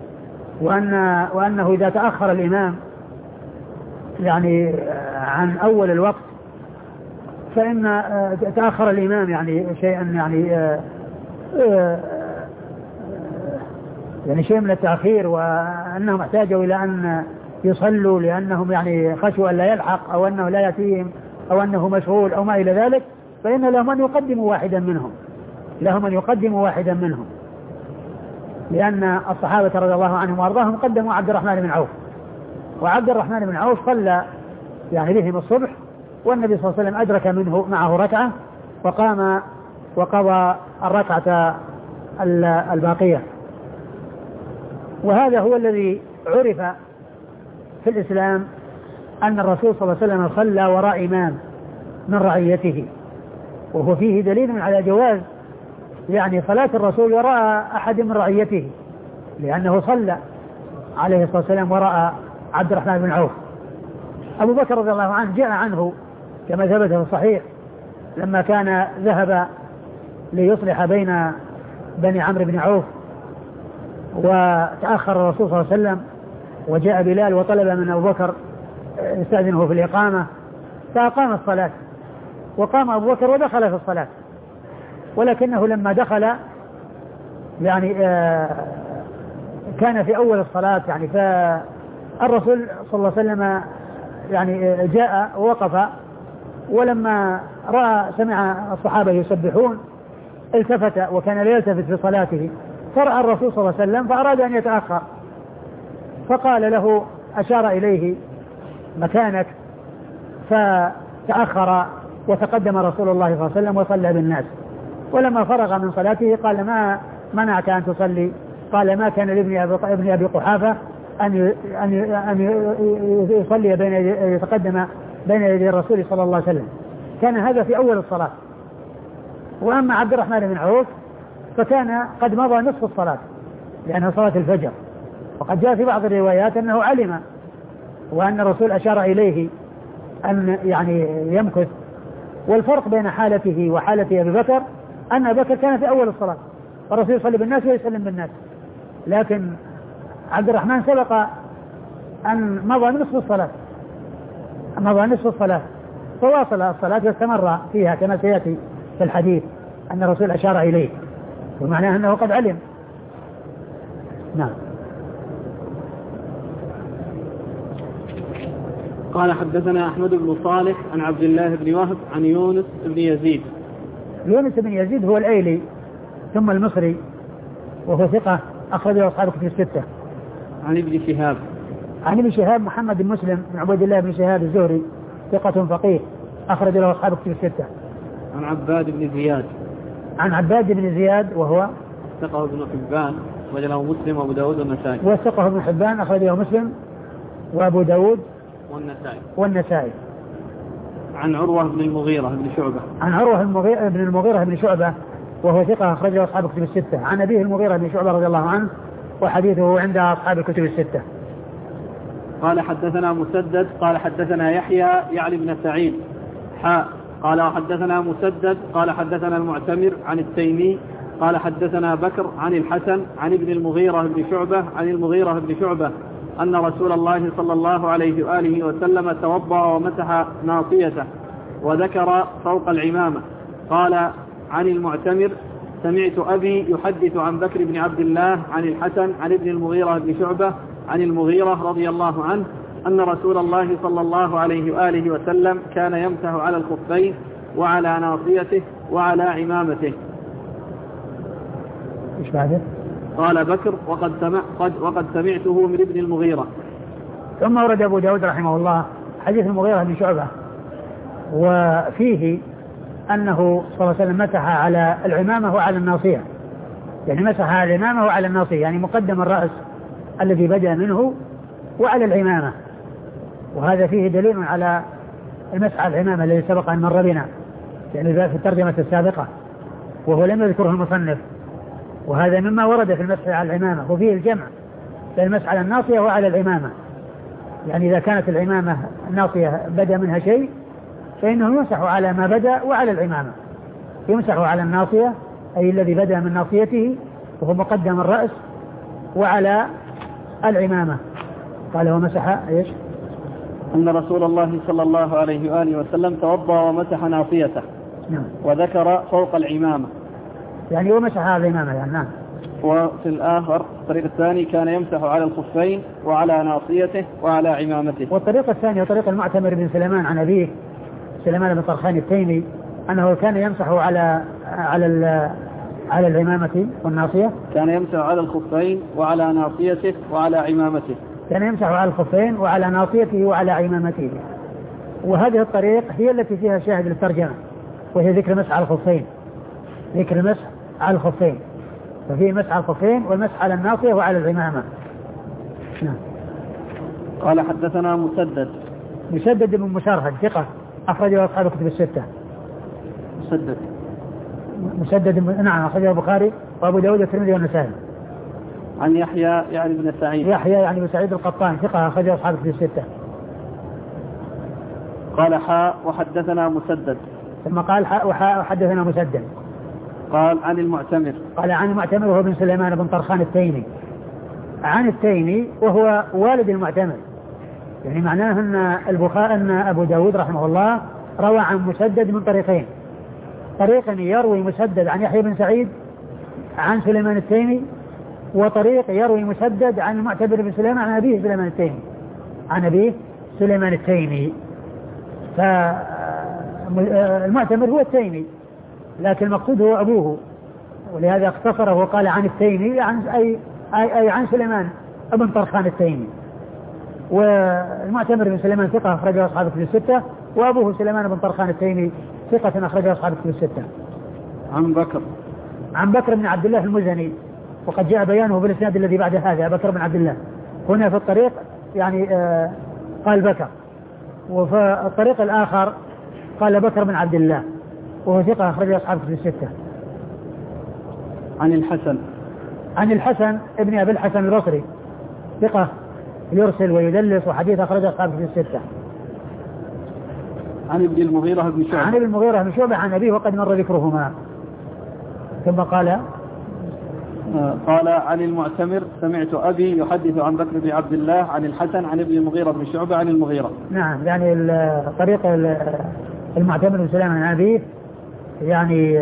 وأنه إذا تأخر الإمام يعني عن أول الوقت فإن تأخر الإمام يعني شيئا يعني شيء من التأخير، وأنهم احتاجوا إلى أن يصلوا لأنهم يعني خشوا أن لا يلحق أو أنه لا يأتيهم أو أنه مشغول أو ما إلى ذلك، فإن لهم أن يقدموا واحدا منهم، لأن الصحابة رضي الله عنهم وأرضاهم قدموا عبد الرحمن بن عوف، وعبد الرحمن بن عوف صلى يعني بهم الصبح، والنبي صلى الله عليه وسلم أدرك معه ركعة وقام وقضى الركعة الباقية. وهذا هو الذي عرف في الإسلام أن الرسول صلى الله عليه وسلم صلى وراء إمام من رعيته، وهو فيه دليل على جواز يعني صلاة الرسول وراء أحد من رعيته، لأنه صلى عليه الصلاة والسلام وراء عبد الرحمن بن عوف. أبو بكر رضي الله عنه جاء عنه كما ثبت في الصحيح لما كان ذهب ليصلح بين بني عمرو بن عوف، وتأخر الرسول صلى الله عليه وسلم، وجاء بلال وطلب من أبو بكر يستأذنه في الإقامة، فأقام الصلاة، وقام أبو بكر ودخل في الصلاة، ولكنه لما دخل يعني كان في أول الصلاة، يعني فالرسول صلى الله عليه وسلم يعني جاء ووقف، ولما سمع الصحابة يسبحون التفت، وكان لا يلتفت في صلاته، فرأى الرسول صلى الله عليه وسلم فأراد أن يتأخر، فقال له أشار إليه مكانك، فتأخر وتقدم رسول الله صلى الله عليه وسلم وصلى بالناس. ولما فرغ من صلاته قال ما منعك أن تصلي؟ قال ما كان لابن أبي قحافة أن يصلي يتقدم بين يدي الرسول صلى الله عليه وسلم، كان هذا في أول الصلاة. وأما عبد الرحمن بن عوف فكان قد مضى نصف الصلاة لأنها صلاة الفجر، وقد جاء في بعض الروايات أنه علم وأن الرسول أشار إليه أن يعني يمكث. والفرق بين حالته وحالة أبي بكر أن أبي بكر كان في أول الصلاة والرسول يصلي بالناس ويسلم بالناس، لكن عبد الرحمن سبق أن مضى نصف الصلاة فواصل الصلاة واستمر فيها كما سيأتي في الحديث أن الرسول أشار إليه، ومعناه أنه قد علم. نعم. قال حدثنا أحمد بن صالح عن عبد الله بن وهب عن يونس بن يزيد. يونس بن يزيد هو الأيلي ثم المصري، وهو ثقة أخرج له أصحاب الكتب الستة. عن ابن شهاب محمد بن مسلم بن عبيد الله بن شهاب الزهري ثقة فقيه أخرج له أصحاب الكتب الستة. عن عباد بن زياد وهو ثقة ابن حبان أخرج له مسلم وأبو داود والنسائي. وثقه ابن حبان أخرج له مسلم وأبو داود والنسائي. عن عروة بن المغيرة بن شعبة وهو ثقة أخرج له أصحاب الكتب الستة. عن أبيه المغيرة بن شعبة رضي الله عنه وحديثه عند أصحاب الكتب الستة. قال حدثنا مسدد قال حدثنا يحيى يعني بن سعيد قال حدثنا مسدد قال حدثنا المعتمر عن التيمي قال حدثنا بكر عن الحسن عن ابن المغيرة بن شعبة أن رسول الله صلى الله عليه وآله وسلم توضأ ومسح ناصيته وذكر فوق العمامة. قال عن المعتمر سمعت أبي يحدث عن بكر بن عبد الله عن الحسن عن ابن المغيرة بن شعبة عن المغيرة رضي الله عنه أن رسول الله صلى الله عليه وآله وسلم كان يمسح على الخفين وعلى ناصيته وعلى عمامته. إيش بعده؟ قال بكر وقد سمعته من ابن المغيرة. ثم ورد أبو داود رحمه الله حديث المغيرة بن شعبة، وفيه أنه صلى الله عليه وسلم مسح على العمامة وعلى الناصية، يعني مسح على العمامة وعلى الناصية، يعني مقدم الرأس الذي بدأ منه وعلى العمامة. وهذا فيه دليل على المسح على العمامة الذي سبق أن مر بنا يعني في الترجمة السابقة، وهو لم يذكره المصنف، وهذا مما ورد في المسح على العمامة، وفيه الجمع بين المسح على الناصية وعلى العمامة. يعني إذا كانت العمامة الناصية بدأ منها شيء فإنه يمسح على ما بدأ وعلى العمامة، يمسح على الناصية أي الذي بدأ من ناصيته وهو مقدم الرأس وعلى العمامة. قال ومسح إيش؟ أن رسول الله صلى الله عليه وآله وسلم توضأ ومسح ناصيته. نعم. وذكر فوق العمامة يعني ومسح على العمامة يعني. نعم. وفي الآخر الطريق الثاني كان يمسح على الخفين وعلى ناصيته وعلى عمامته. والطريق الثاني وطريق المعتمر بن سليمان عن أبيه سليمان بن طرخان التيمي أنه كان يمسح على العمامة والناصية، كان يمسح على الخفين وعلى ناصيته وعلى عمامته. كان يمسح على الخفين وعلى ناصيته وعلى عمامته. وهذه الطريق هي التي فيها شاهد للترجمة، وهي ذكر مسح على الخفين، ذكر مسح على الخفين، ففيه مسح على الخفين والمسح على الناصية وعلى العمامة. نعم. قال حدثنا مسدد بن مسرهد ثقة أخرجه أصحاب الكتب الستة. مسدد. نعم أخرجه البخاري وأبو داود والترمذي والنسائي. عن يحيى يعني بن سعيد. يحيى يعني بن سعيد القطان ثقة أخرجه أصحاب الكتب الستة. قال حاء وحدثنا مسدد. ثم قال حاء وحدثنا مسدد. قال عن المعتمر. قال عن المعتمر وهو بن سليمان بن طرخان التيمي. عن التيمي وهو والد المعتمر، يعني معناه أن أبو داود رحمه الله روى عن مسدد من طريقين، طريق يروي مسدد عن يحيى بن سعيد عن سليمان التيمي، وطريق يروي مسدد عن المعتمر بن سليمان عن أبيه سليمان التيمي عن أبيه سليمان التيمي. فالمعتمر هو التيمي لكن المقصود هو أبوه، ولهذا اختصره وقال عن التيمي أي عن سليمان ابن طرخان التيمي. والمعتمر بن سليمان ثقة أخرجه أصحاب الكتب الستة، وأبوه سليمان بن طرخان التيمي ثقة أخرجه أصحاب الكتب الستة. عن بكر بن عبد الله المزني، وقد جاء بيانه بالإسناد الذي بعد هذا. بكر بن عبد الله هنا في الطريق يعني قال بكر، وفي الطريق الآخر قال بكر بن عبد الله وهو ثقة أخرجه أصحاب الكتب الستة. عن الحسن ابن أبي الحسن البصري ثقة يرسل ويدلس وحديث أخرجه أصحاب الكتب الستة. عن ابن المغيرة بن شعبة عن أبيه وقد مر ذكرهما. ثم قال عن المعتمر سمعت أبي يحدث عن بكر بن عبد الله عن الحسن عن ابن المغيرة بن شعبة عن المغيرة. نعم يعني طريق المعتمر بن سليمان عن أبيه يعني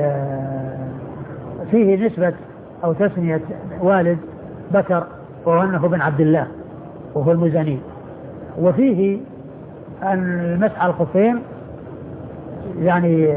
فيه نسبة أو تسمية والد بكر وهو أنه بن عبد الله وهو المزني، وفيه أن المسح على الخفين يعني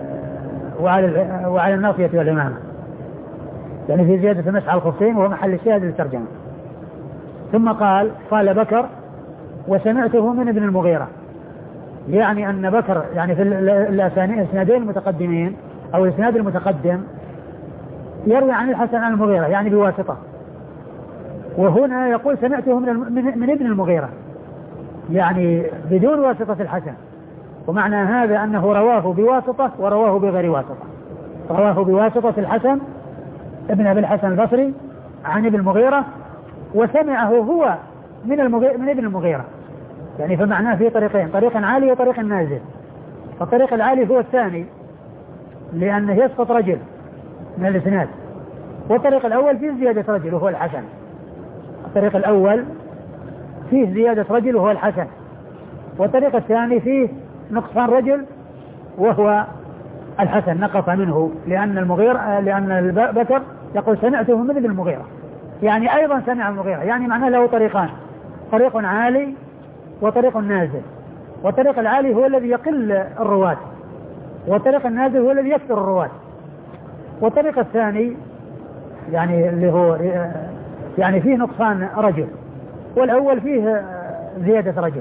وعلى الناصية والعمامة، يعني في زيادة المسح على الخفين وهو محل الشاهد للترجمة. ثم قال بكر وسمعته من ابن المغيرة، يعني أن بكر يعني في الإسنادين المتقدمين أو الإسناد المتقدم يروي عن الحسن عن المغيرة يعني بواسطة، وهنا يقول سمعته من ابن المغيرة يعني بدون واسطة الحسن، ومعنى هذا أنه رواه بواسطة ورواه بغير واسطة. رواه بواسطة الحسن ابن أبي الحسن البصري عن ابن المغيرة، وسمعه هو من ابن المغيرة، يعني فمعناه في طريقين، طريق عالي وطريق نازل. فالطريق العالي هو الثاني لأنه يسقط رجل من الإسناد، والطريق الأول فيه زيادة رجل وهو الحسن. الطريق الأول فيه زيادة رجل وهو الحسن، والطريق الثاني فيه نقصان رجل وهو الحسن نقص منه، لأن بكر يقول سمعته من ابن المغيرة، يعني أيضا سمع المغيرة، يعني معناه له طريقان، طريق عالي وطريق نازل. والطريق العالي هو الذي يقل الرواة، والطريق النازل هو الذي يكثر الرواة. والطريق الثاني يعني اللي هو يعني فيه نقصان رجل، والأول فيه زيادة رجل.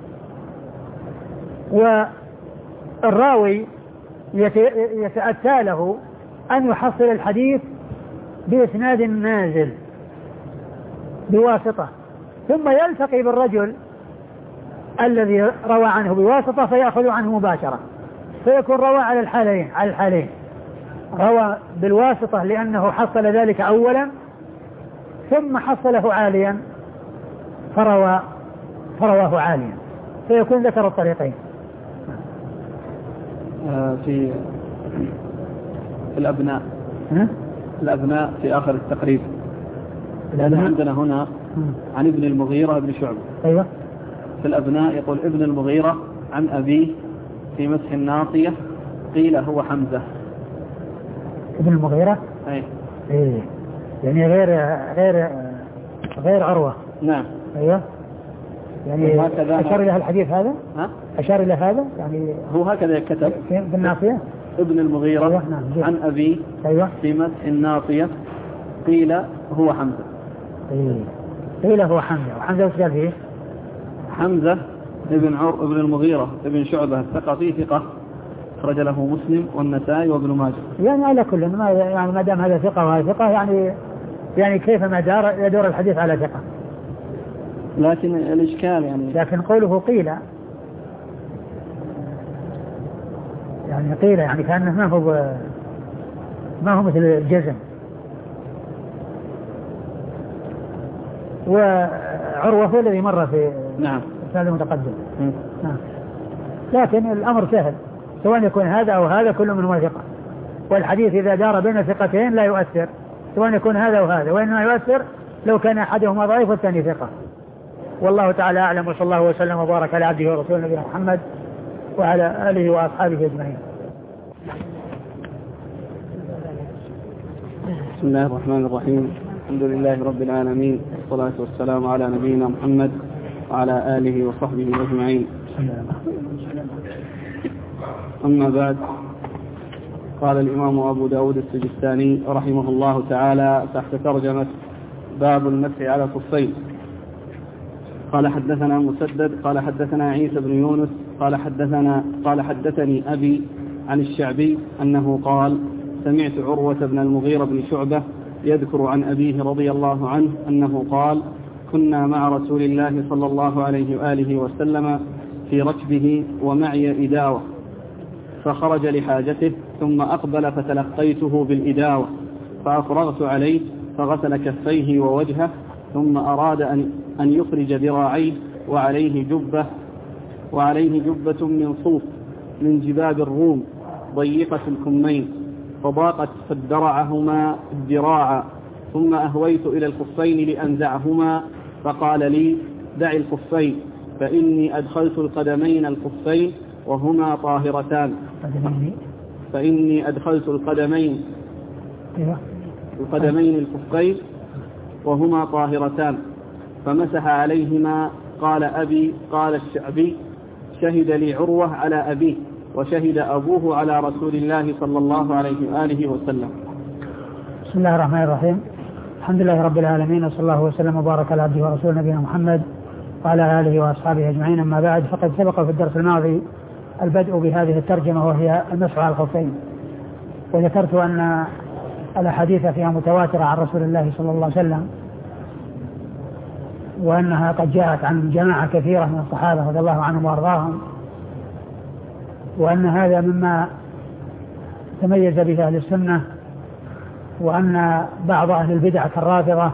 والراوي يتأتى له أن يحصل الحديث بإسناد نازل بواسطة، ثم يلتقي بالرجل الذي روى عنه بواسطة فيأخذ عنه مباشرة، فيكون روى على الحالين، روى بالواسطة لأنه حصل ذلك أولا، ثم حصله عاليا فرواه عاليا، فيكون ذكر الطريقين. في الأبناء في آخر التقريب عندنا هنا عن ابن المغيرة بن شعبة. أيوة. في الأبناء يقول ابن المغيرة عن أبيه في مسح الناصية قيل هو حمزة. ابن المغيرة إيه يعني غير عروة. نعم. أيوة يعني أشار إلى الحديث هذا. أشار إلى هذا يعني هو هكذا كتب في الناصية ابن المغيرة. أيوة. عن أبيه. أيوة. في مسح الناصية قيل هو حمزة. قيل هو حمزة. وحمزة وش قال فيه؟ حمزة ابن المغيرة ابن شعبة الثقفي ثقة أخرج له مسلم والنسائي وابن ماجه. يعني على كل يعني ما دام هذا ثقة وهذا ثقة يعني كيفما يدور الحديث على ثقة. لكن الإشكال يعني لكن قوله قيل يعني قيل يعني كأنه ما هو مثل الجزم. وعروة هو الذي مر في السنة المتقدم. نعم. لكن الأمر سهل، سواء يكون هذا أو هذا كل من ثقة، والحديث إذا دار بين ثقتين لا يؤثر، سواء يكون هذا وهذا، وإنما يؤثر لو كان أحدهما ضعيف والثاني ثقة. والله تعالى أعلم، وصلى الله وسلم وبارك على عبده ورسوله نبينا محمد وعلى آله وأصحابه أجمعين. بسم الله الرحمن الرحيم. الحمد لله رب العالمين، والصلاة والسلام على نبينا محمد وعلى آله وصحبه أجمعين. أما بعد، قال الإمام أبو داود السجستاني رحمه الله تعالى تحت ترجمة باب المسح على الخفين: قال حدثنا مسدد قال حدثنا عيسى بن يونس قال حدثني أبي عن الشعبي أنه قال: سمعت عروة بن المغيرة بن شعبة يذكر عن أبيه رضي الله عنه أنه قال: كنا مع رسول الله صلى الله عليه وآله وسلم في ركبه ومعي إداوة، فخرج لحاجته ثم أقبل فتلقيته بالإداوة فأفرغت عليه فغسل كفيه ووجهه، ثم أراد أن يخرج ذراعيه وعليه جبة من صوف من جباب الروم ضيقة الكمين فضاقت فادرعهما الذراع، ثم أهويت إلى الخفين لأنزعهما فقال لي: دع الخفين فإني أدخلت القدمين الخفين وهما طاهرتان. الخفين وهما طاهرتان، فمسح عليهما. قال أبي قال الشعبي: شهد لي عروة على أبيه وشهد أبوه على رسول الله صلى الله عليه وآله وسلم. بسم الله الرحمن الرحيم. الحمد لله رب العالمين، وصلى الله وسلم وبارك على عبده ورسوله نبينا محمد وعلى آله وأصحابه أجمعين. أما بعد، فقد سبق في الدرس الماضي البدء بهذه الترجمة وهي المسح على الخفين، وذكرت أن الأحاديث فيها متواترة عن رسول الله صلى الله عليه وسلم، وأنها قد جاءت عن جماعة كثيرة من الصحابة رضي الله عنهم وأرضاهم، وأن هذا مما تميز به أهل السنة، وأن بعض أهل البدع كالرافضة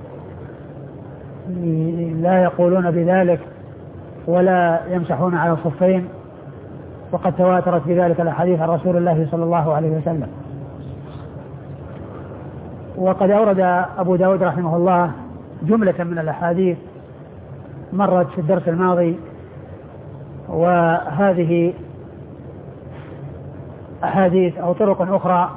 لا يقولون بذلك ولا يمسحون على الخفين، وقد تواترت بذلك الأحاديث عن رسول الله صلى الله عليه وسلم. وقد أورد أبو داود رحمه الله جملة من الأحاديث مرت في الدرس الماضي، وهذه أحاديث أو طرق أخرى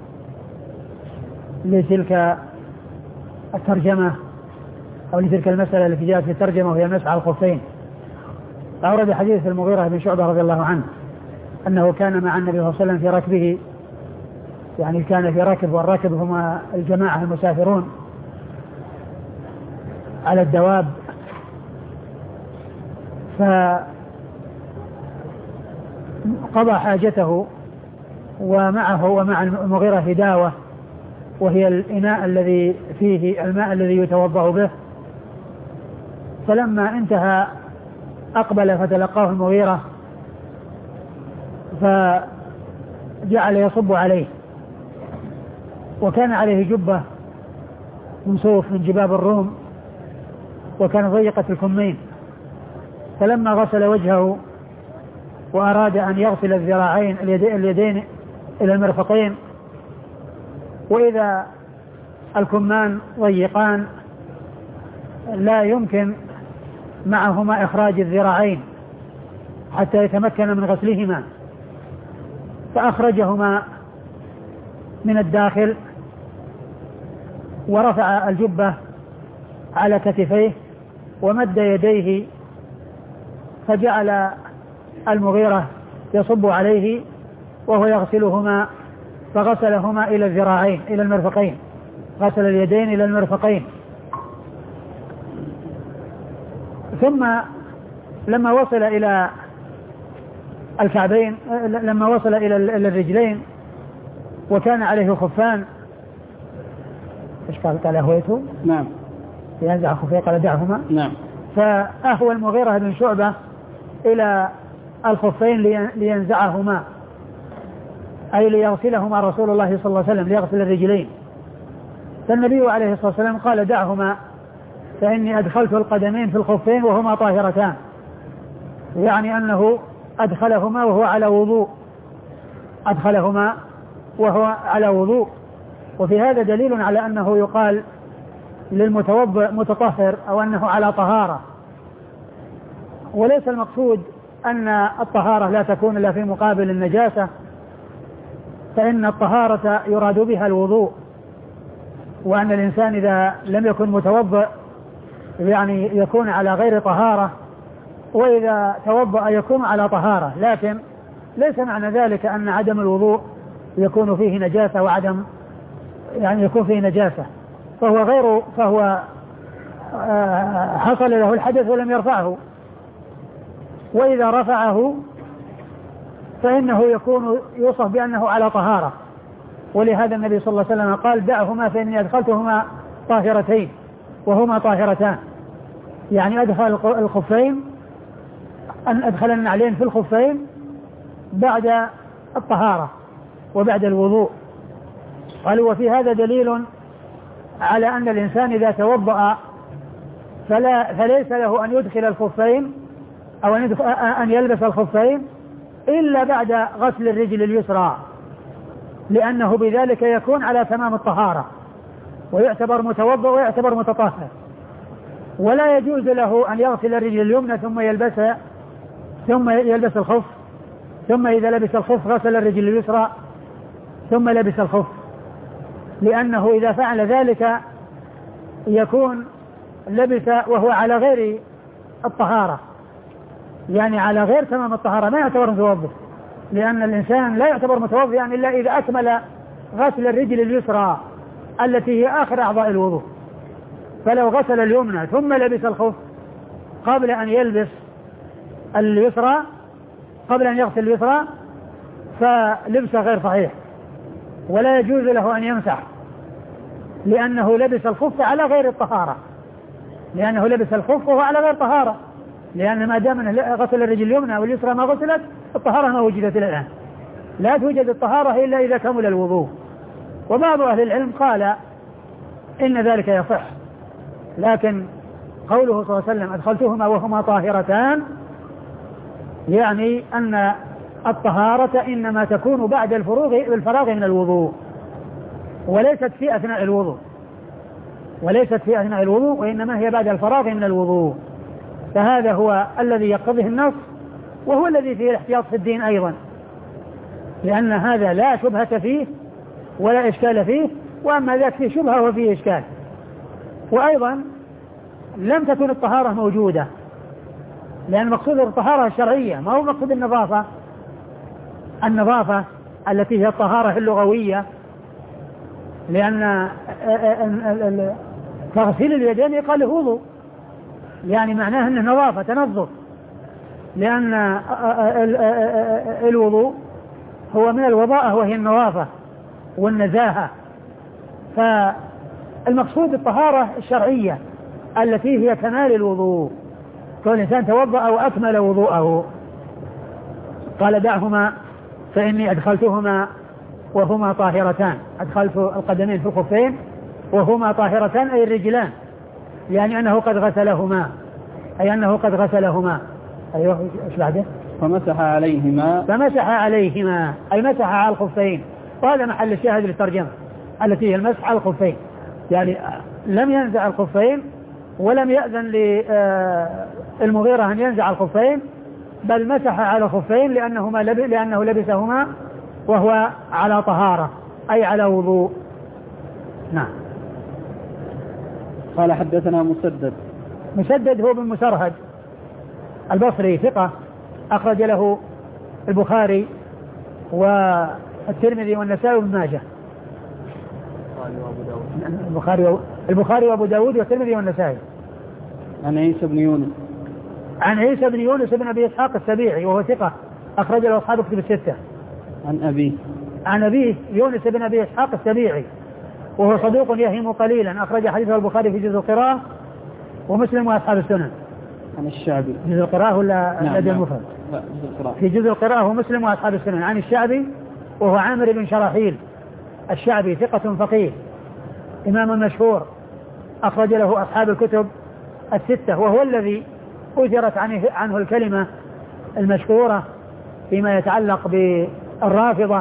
لتلك الترجمة أو لتلك المسألة التي جاءت في الترجمة، وهي المسح على الخفين. أورد حديث المغيرة بن شعبة رضي الله عنه أنه كان مع النبي صلى الله عليه وسلم في ركبه، يعني كان في ركب، والركب هما الجماعة المسافرون على الدواب، فقضى حاجته ومعه ومع المغيرة هداوة، وهي الإناء الذي فيه الماء الذي يتوضأ به. فلما انتهى أقبل فتلقاه المغيرة فجعل يصب عليه، وكان عليه جبة من صوف من جباب الروم، وكان ضيقة الكمين. فلما غسل وجهه وأراد أن يغسل الذراعين اليدين إلى المرفقين، وإذا الكمان ضيقان لا يمكن معهما إخراج الذراعين حتى يتمكن من غسلهما، فأخرجهما من الداخل ورفع الجبة على كتفيه ومد يديه، فجعل المغيرة يصب عليه وهو يغسلهما، فغسلهما إلى الذراعين إلى المرفقين، غسل اليدين إلى المرفقين. ثم لما وصل إلى الكعبين، لما وصل إلى الرجلين وكان عليه خفان، إيش قال أهويته؟ نعم. ينزع خفيه قال دعهما. نعم. فأهوى المغيرة بن شعبة إلى الخفين لينزعهما، أي ليغسلهما رسول الله صلى الله عليه وسلم، ليغسل الرجلين. فالنبي عليه الصلاة والسلام قال دعهما فإني أدخلت القدمين في الخفين وهما طاهرتان، يعني أنه أدخلهما وهو على وضوء، أدخلهما وهو على وضوء. وفي هذا دليل على أنه يقال للمتوضئ متطهر أو أنه على طهارة، وليس المقصود أن الطهارة لا تكون إلا في مقابل النجاسة، فإن الطهارة يراد بها الوضوء، وأن الإنسان إذا لم يكن متوضئ يعني يكون على غير طهارة، وإذا توضأ يكون على طهارة، لكن ليس معنى ذلك أن عدم الوضوء يكون فيه نجاسة وعدم يعني يكون فيه نجاسة، فهو حصل له الحدث ولم يرفعه، وإذا رفعه فإنه يكون يوصف بأنه على طهارة. ولهذا النبي صلى الله عليه وسلم قال دعهما فإني أدخلتهما طاهرتين وهما طاهرتان، يعني أدخل الخفين، أن أدخل النعلين في الخفين بعد الطهارة وبعد الوضوء. قالوا وفي هذا دليل على أن الإنسان إذا توضأ فليس له أن يدخل الخفين أو أن يلبس الخفين إلا بعد غسل الرجل اليسرى، لأنه بذلك يكون على تمام الطهارة ويعتبر متوضأ ويعتبر متطهر. ولا يجوز له أن يغسل الرجل اليمنى ثم يلبس الخف، ثم إذا لبس الخف غسل الرجل اليسرى ثم لبس الخف، لأنه إذا فعل ذلك يكون لبس وهو على غير الطهارة، يعني على غير تمام الطهارة، ما يعتبر متوضئ، لأن الإنسان لا يعتبر متوضئا إلا إذا أكمل غسل الرجل اليسرى التي هي آخر أعضاء الوضوء. فلو غسل اليمنى ثم لبس الخف قبل أن يلبس اليسرى، قبل أن يغسل اليسرى، فلبسه غير صحيح، ولا يجوز له أن يمسح، لأنه لبس الخف على غير الطهارة، لأنه لبس الخف وهو على غير طهارة، لأن ما دام غسل الرجل اليمنى واليسرى ما غسلت الطهارة ما وجدت الآن، لا توجد الطهارة إلا إذا كمل الوضوء. وبعض أهل العلم قال إن ذلك يصح، لكن قوله صلى الله عليه وسلم أدخلتهما وهما طاهرتان يعني أن الطهارة إنما تكون بعد الفراغ من الوضوء، وليست في أثناء الوضوء، وإنما هي بعد الفراغ من الوضوء. فهذا هو الذي يقتضيه النص، وهو الذي فيه الاحتياط في الدين أيضا، لأن هذا لا شبهة فيه ولا إشكال فيه، وأما ذاك فيه شبهة وفيه إشكال. وأيضا لم تكن الطهارة موجودة، لأن مقصود الطهارة الشرعية، ما هو مقصود النظافة التي هي الطهارة اللغوية، لأن تغسيل اليدين يقال له وضوء، يعني معناه أنه نظافة تنظف، لأن الوضوء هو من الوضاءة وهي النظافة والنزاهة. فالمقصود الطهارة الشرعية التي هي كمال الوضوء، كل إنسان توضأ وأكمل وضوءه. قال دعهما فإني أدخلتهما وهما طاهرتان، أدخلت القدمين في الخفين وهما طاهرتان أي الرجلان، يعني أنه قد غسلهما، أيوه إيش بعده؟ فمسح عليهما أي مسح على الخفين، وهذا محل الشاهد للترجمة التي هي المسح على الخفين، يعني لم ينزع الخفين ولم يأذن للمغيرة أن ينزع الخفين، بل مسح على الخفين لأنه لبسهما وهو على طهارة أي على وضوء. نعم. قال حدثنا مسدد هو بن مسرهد البصري ثقة، أخرج له البخاري والترمذي والنسائي وابن ماجه. البخاري وابو داود والترمذي والنسائي. عن عيسى بن يونس بن ابي اسحاق السبيعي وهو ثقة، أخرج له أصحاب كتب الستة. عن أبيه يونس بن ابي اسحاق السبيعي وهو صدوق يهم قليلا، أخرج حديثه البخاري في جزء القراءة ومسلم وأصحاب السنن. عن الشعبي جزء القراءة ولا نعم المفرد؟ في جزء القراءة ومسلم وأصحاب السنن. عن الشعبي وهو عامر بن شراحيل الشعبي ثقة فقيه إمام مشهور أخرج له أصحاب الكتب الستة، وهو الذي أثرت عنه الكلمة المشهورة فيما يتعلق بالرافضة،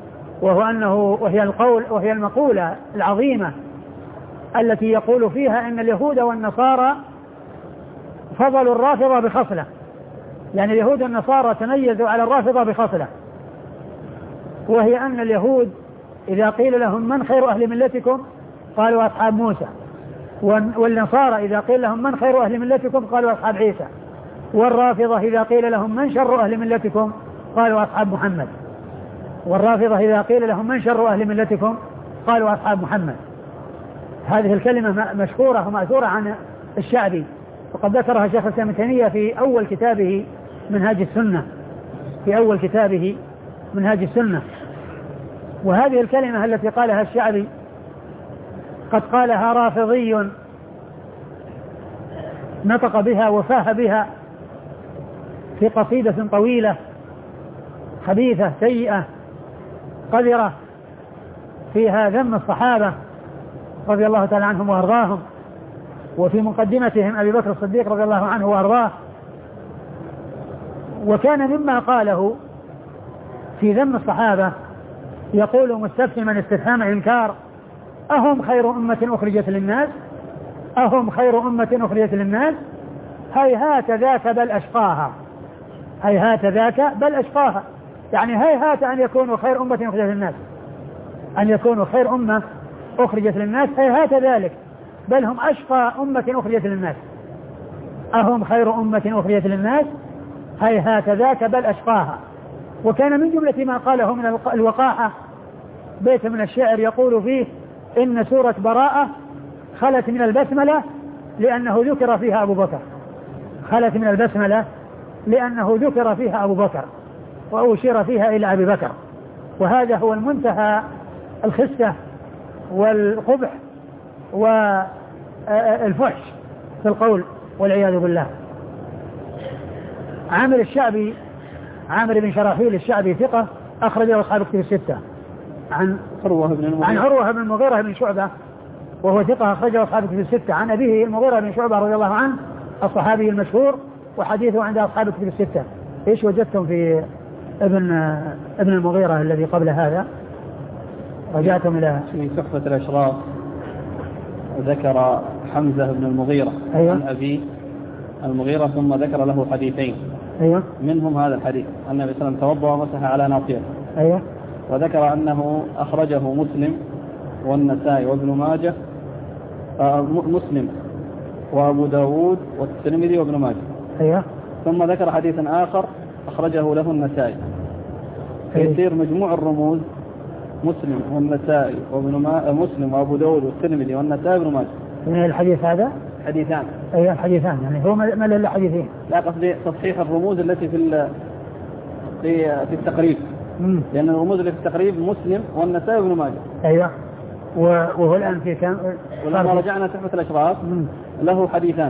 وهي المقولة العظيمة التي يقول فيها إن اليهود والنصارى فضلوا الرافضة بخصلة، يعني اليهود والنصارى تميزوا على الرافضة بخصلة، وهي أن اليهود إذا قيل لهم من خير أهل ملتكم قالوا أصحاب موسى، والنصارى إذا قيل لهم من خير أهل ملتكم قالوا أصحاب عيسى، والرافضة إذا قيل لهم من شر أهل ملتكم قالوا أصحاب محمد، والرافضة إذا قيل لهم من شر أهل ملتكم قالوا أصحاب محمد. هذه الكلمة مشهورة ومأثورة عن الشعبي، وقد ذكرها شيخ الإسلام ابن تيمية في أول كتابه منهاج السنة. وهذه الكلمة التي قالها الشعبي قد قالها رافضي نطق بها وفاه بها في قصيدة طويلة خبيثة سيئة قذرة فيها ذم الصحابة رضي الله تعالى عنهم وأرضاهم، وفي مقدمتهم أبي بكر الصديق رضي الله عنه وأرضاه. وكان مما قاله في ذم الصحابة يقول مستفهما استفهام إنكار: أهم خير أمة أخرجت للناس؟ أهم خير أمة أخرجت للناس؟ هيهات ذاك بل أشقاها. هيهات ذاك بل أشقاها، يعني هيهات أن يكونوا خير أمة أخرجت للناس، أن يكونوا خير أمة أخرجت للناس، هيهات ذلك، بل هم أشقى أمة أخرجت للناس. أهم خير أمة أخرجت للناس؟ هيهات ذاك بل أشقاها. وكان من جملة ما قاله من الوقاحة بيت من الشعر يقول فيه: إن سورة براءة خلت من البسملة لأنه ذكر فيها أبو بكر. خلت من البسملة لأنه ذكر فيها أبو بكر وأشير فيها إلى أبي بكر. وهذا هو المنتهى الخسة والقبح والفحش في القول والعياذ بالله. عامر بن شراحيل الشعبي ثقة أخرجه أصحاب الكتب الستة عن عروة بن المغيرة بن شعبة، وهو ثقة أخرجه أصحاب الكتب الستة عن أبيه المغيرة بن شعبة رضي الله عنه الصحابي المشهور، وحديثه عند أصحاب الكتب الستة. إيش وجدتم في ابن المغيرة الذي قبل هذا؟ رجعتم إلى في تحفة الأشراف ذكر حمزة بن المغيرة عن أبي المغيرة، ثم ذكر له حديثين منهم هذا الحديث أن النبي صلى الله عليه وسلم توضأ ومسح على ناصيته، وذكر أنه أخرجه مسلم والنسائي وابن ماجه، مسلم وأبو داود والترمذي وابن ماجه. ثم ذكر حديثا آخر أخرجه له النسائي، فيصير مجموع الرموز مسلم والنسائي مسلم وأبو داود والترمذي والنسائي وابن ماجه. من الحديث هذا حديثان. حديثان، يعني هو ما له حديثين. لا، قصدي تصحيح الرموز التي في التقريب، لأن الرموز اللي في التقريب مسلم والنسائي وابن ماجه. وهو الآن في كم؟ ولما رجعنا تحفة الأشراف له حديثان.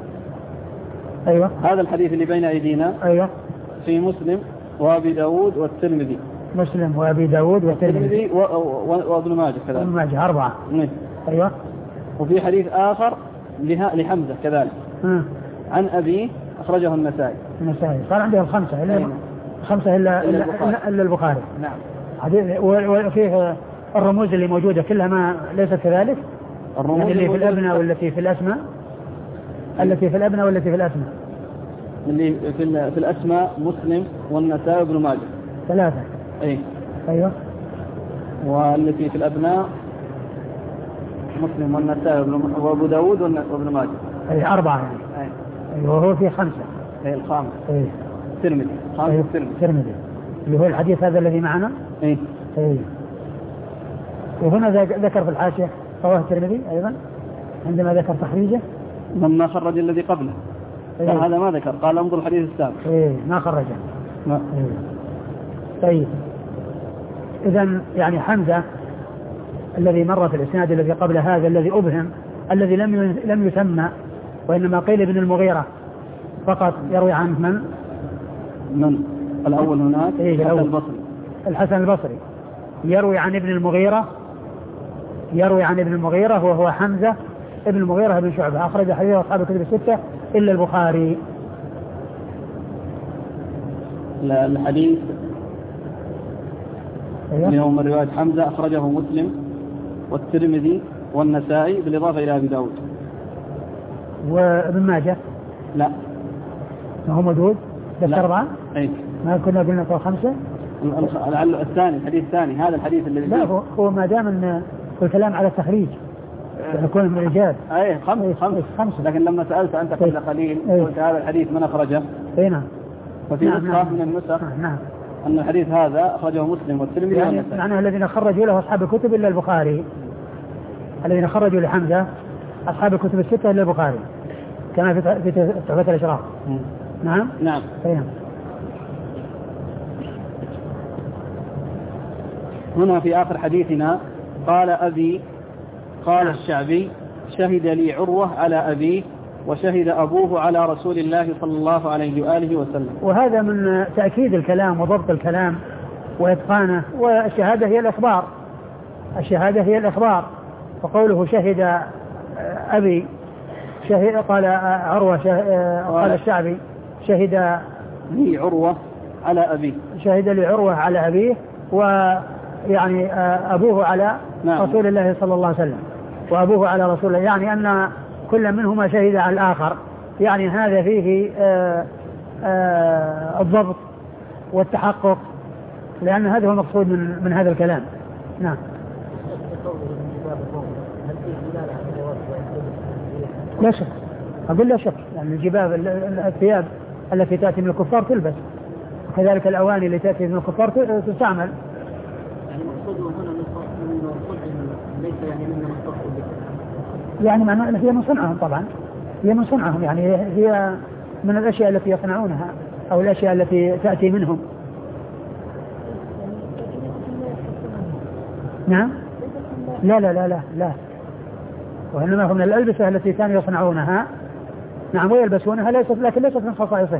هذا الحديث اللي بين أيدينا في مسلم وأبي داود والترمذي. مسلم وأبي داود والترمذي وابن ماجه كذلك. ابن ماجه 4. وفي حديث آخر لحمزة كذلك عن أبيه أخرجه النسائي. صار عنده الخمسة إلا البخاري. نعم. وفيه الرموز اللي موجودة كلها ما ليست كذلك، يعني اللي في الأبناء والتي في الأسماء، التي في الأبناء والتي في الأسماء. اللي في الأسماء مسلم والنسائي وابن ماجه 3. والتي في الأبناء مسلم والنسائي وابو داود وابن ماجه 4 يعني. وهو في 5. الخامس الترمذي. الترمذي اللي هو الحديث هذا الذي معنا. وهنا ذكر في الحاشية رواه الترمذي أيضا عندما ذكر تخريجه لما خرج الذي قبله. هذا ما ذكر، قال انظر الحديث السابق. ما خرجه. طيب، إذن يعني حمزة الذي مر في الإسناد الذي قبل هذا الذي أبهم، الذي لم يسمى، وإنما قيل ابن المغيرة فقط، يروي عنه من الأول هناك البصري. الحسن البصري يروي عن ابن المغيرة وهو حمزة ابن المغيرة بن شعبة، أخرج حديثه أصحاب الكتب الستة إلا البخاري. الحديث اليوم من رواية حمزة أخرجه مسلم والترمذي والنسائي بالإضافة إلى أبي داود. وابن ماجه لا ما هو موجود بس 4. أي ما كنا قلنا 5. الثاني الحديث الثاني هذا الحديث الذي لا هو ما دام ان الكلام على التخريج يكون من الرجال. أي 5. لكن لما سألت أنت قبل قليل قلت هذا الحديث من أخرجه؟ نعم. ففي نسخة من النسخ نعم أن الحديث هذا أخرجه مسلم والترمذي والنسائي. معناه الذين خرجوا له أصحاب الكتب إلا البخاري، الذين خرجوا لحمزة أصحاب الكتب الستة إلا البخاري كما في تحفة الأشراف. نعم. هنا في آخر حديثنا قال أبي قال الشعبي شهد لي عروة على أبيه وشهد أبوه على رسول الله صلى الله عليه وآله وسلم. وهذا من تأكيد الكلام وضبط الكلام وإتقانه. والشهادة هي الإخبار. وقوله شهد أبي قال عروة قال الشعبي شهد لي عروة على أبيه، شهد لي عروة على أبيه ويعني أبوه على رسول الله صلى الله عليه وسلم وأبوه على رسول الله، يعني أن كل منهما شهد على الآخر، يعني هذا فيه الضبط والتحقق، لأن هذا هو المقصود من هذا الكلام. نعم. لا شك، أقول لا شك، يعني الجباب الثياب التي تأتي من الكفار تلبس، وكذلك الأواني التي تأتي من الكفار تستعمل. يعني مقصوده هنا من ليس يعني مما مختص به، يعني معناه هي من صنعهم، طبعا هي من صنعهم، يعني هي من الأشياء التي يصنعونها أو الأشياء التي تأتي منهم. نعم. لا وإنما هم من الألبسة التي كانوا يصنعونها، نعم، ويلبسونها لكن ليست من خصائصهم.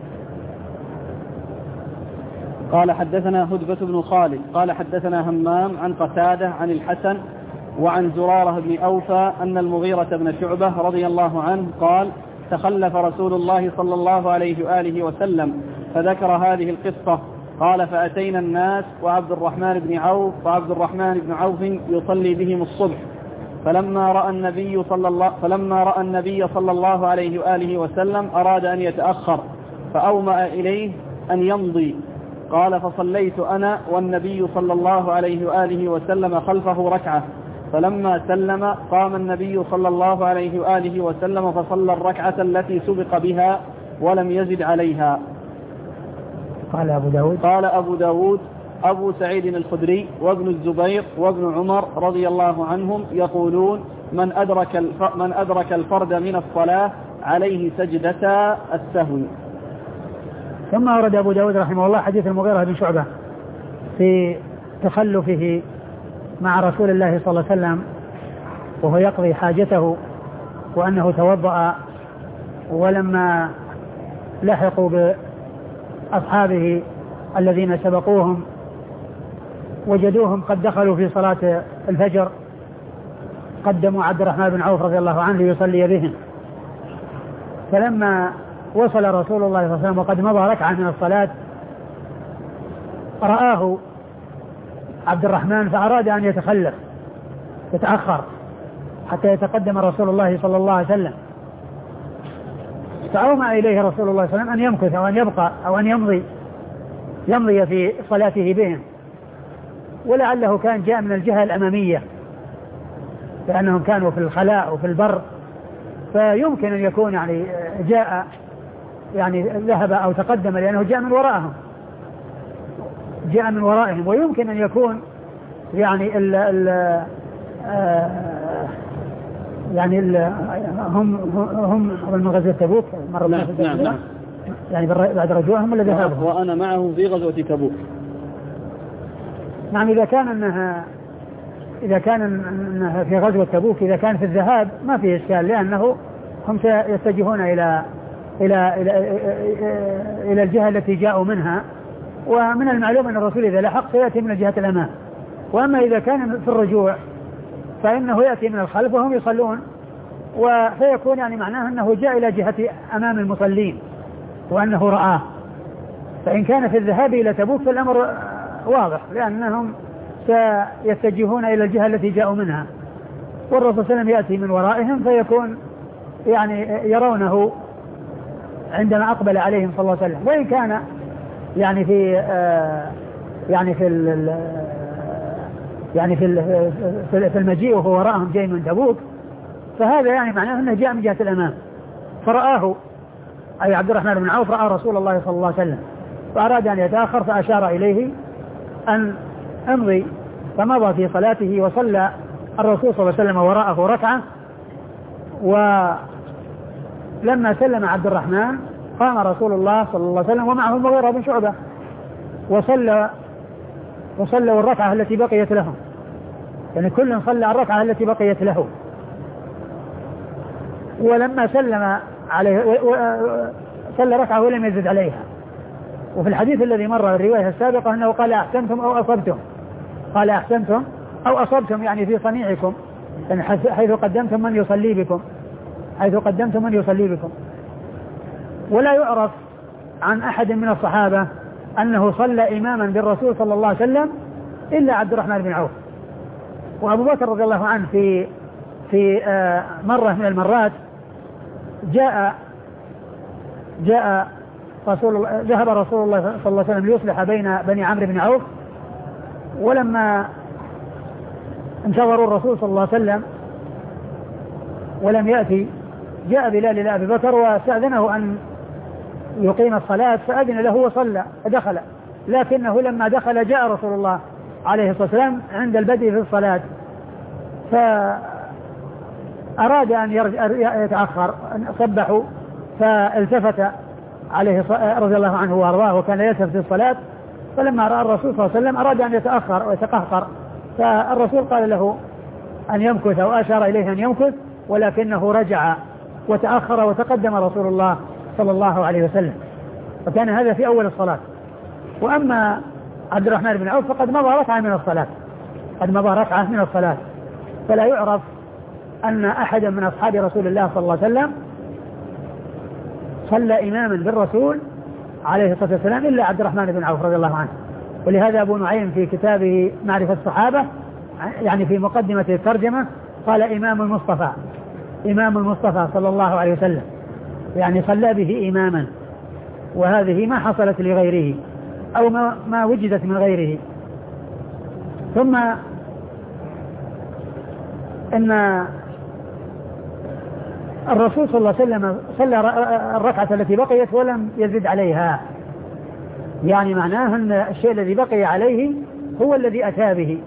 قال حدثنا هدبة بن خالد قال حدثنا همام عن قتادة عن الحسن وعن زرارة بن أوفى أن المغيرة بن شعبة رضي الله عنه قال تخلف رسول الله صلى الله عليه وآله وسلم فذكر هذه القصة. قال فأتينا الناس وعبد الرحمن بن عوف يصلي بهم الصبح، فلما رأى النبي صلى الله عليه وآله وسلم أراد أن يتأخر فأومأ إليه أن يمضي. قال فصليت أنا والنبي صلى الله عليه وآله وسلم خلفه ركعة، فلما سلم قام النبي صلى الله عليه وآله وسلم فصلى الركعة التي سبق بها ولم يزد عليها. قال أبو داود أبو سعيد الخدري وابن الزبير وابن عمر رضي الله عنهم يقولون من أدرك الفرد من الصلاة عليه سجدتا السهو. ثم أورد أبو داود رحمه الله حديث المغيرة بن شعبة في تخلفه مع رسول الله صلى الله عليه وسلم وهو يقضي حاجته، وأنه توضأ ولما لحقوا بأصحابه الذين سبقوهم وجدوهم قد دخلوا في صلاة الفجر قدموا عبد الرحمن بن عوف رضي الله عنه ليصلي بهم، فلما وصل رسول الله صلى الله عليه وسلم وقد مضى ركعة من الصلاة رآه عبد الرحمن فأراد أن يتأخر حتى يتقدم رسول الله صلى الله عليه وسلم، فأومأ إليه رسول الله صلى الله عليه وسلم أن يمكث أو أن يبقى أو أن يمضي في صلاته بهم، ولعله كان جاء من الجهة الأمامية لأنهم كانوا في الخلاء وفي البر، فيمكن أن يكون يعني جاء يعني ذهب أو تقدم لأنه جاء من ورائهم، ويمكن أن يكون يعني هم من غزوة تبوك مرة. نعم. يعني بعد رجوعهم ولا ذهابهم؟ وأنا معهم في غزوة تبوك. نعم. إذا كان أنها في غزوة تبوك، إذا كان في الذهاب ما فيه إشكال، لأنه هم سيتجهون إلى الجهة التي جاءوا منها، ومن المعلوم أن الرسول إذا لحق سيأتي من جهة الأمام. وأما إذا كان في الرجوع فإنه يأتي من الخلف وهم يصلون، وسيكون يعني معناه أنه جاء إلى جهة أمام المصلين وأنه رآه. فإن كان في الذهاب إلى تبوك فالأمر واضح، لأنهم سيتجهون إلى الجهة التي جاءوا منها، والرسول صلى الله عليه وسلم يأتي من ورائهم، فيكون يعني يرونه عندما أقبل عليهم صلى الله عليه وسلم. وإن كان يعني في المجيء وهو وراءهم جاي من تبوك، فهذا يعني معناه أنه جاء من جهة الأمام فرآه، أي عبد الرحمن بن عوف رأى رسول الله صلى الله عليه وسلم فأراد أن يتأخر، فأشار إليه أن أمضي، فمضى في صلاته وصلى الرسول صلى الله عليه وسلم وراءه ركعة. ولما سلم عبد الرحمن قام رسول الله صلى الله عليه وسلم ومعه المغيرة بن شعبة وصلوا الركعة التي بقيت لهم، يعني كل صلى الركعة التي بقيت له. ولما سلم عليه صلى ركعة ولم يزد عليها. وفي الحديث الذي مر الرواية السابقة أنه قال أحسنتم أو أصبتم، قال أحسنتم أو أصبتم يعني في صنيعكم، يعني حيث قدمتم من يصلي بكم. ولا يعرف عن أحد من الصحابة أنه صلى إماما بالرسول صلى الله عليه وسلم إلا عبد الرحمن بن عوف. وأبو بكر رضي الله عنه في مرة من المرات ذهب رسول الله صلى الله عليه وسلم ليصلح بين بني عمرو بن عوف، ولما انتظروا الرسول صلى الله عليه وسلم ولم يأتي، جاء بلال إلى أبي بكر واستأذنه أن يقيم الصلاة، فأذن له وصلى فدخل. لكنه لما دخل جاء رسول الله عليه الصلاة والسلام عند البدء في الصلاة، فأراد أن يتأخر، صبحوا، فالتفت عليه رضي الله عنه وأرضاه وكان يلتفت في الصلاة، فلما رأى الرسول صلى الله عليه وسلم أراد أن يتأخر ويتقهقر، فالرسول قال له أن يمكث أو أشار إليه أن يمكث، ولكنه رجع وتأخر وتقدم رسول الله صلى الله عليه وسلم. وكان هذا في أول الصلاة. وأما عبد الرحمن بن عوف فقد مضى ركعة من الصلاة، فلا يعرف أن أحدا من أصحاب رسول الله صلى الله عليه وسلم صلى إماما بالرسول عليه الصلاة والسلام إلا عبد الرحمن بن عوف رضي الله عنه. ولهذا أبو نعيم في كتابه معرفة الصحابة يعني في مقدمة الترجمة قال إمام المصطفى صلى الله عليه وسلم، يعني صلى به إماما، وهذه ما حصلت لغيره أو ما وجدت من غيره. ثم أن الرسول صلى الله عليه وسلم صلى الركعة التي بقيت ولم يزد عليها، يعني معناه أن الشيء الذي بقي عليه هو الذي أتى به.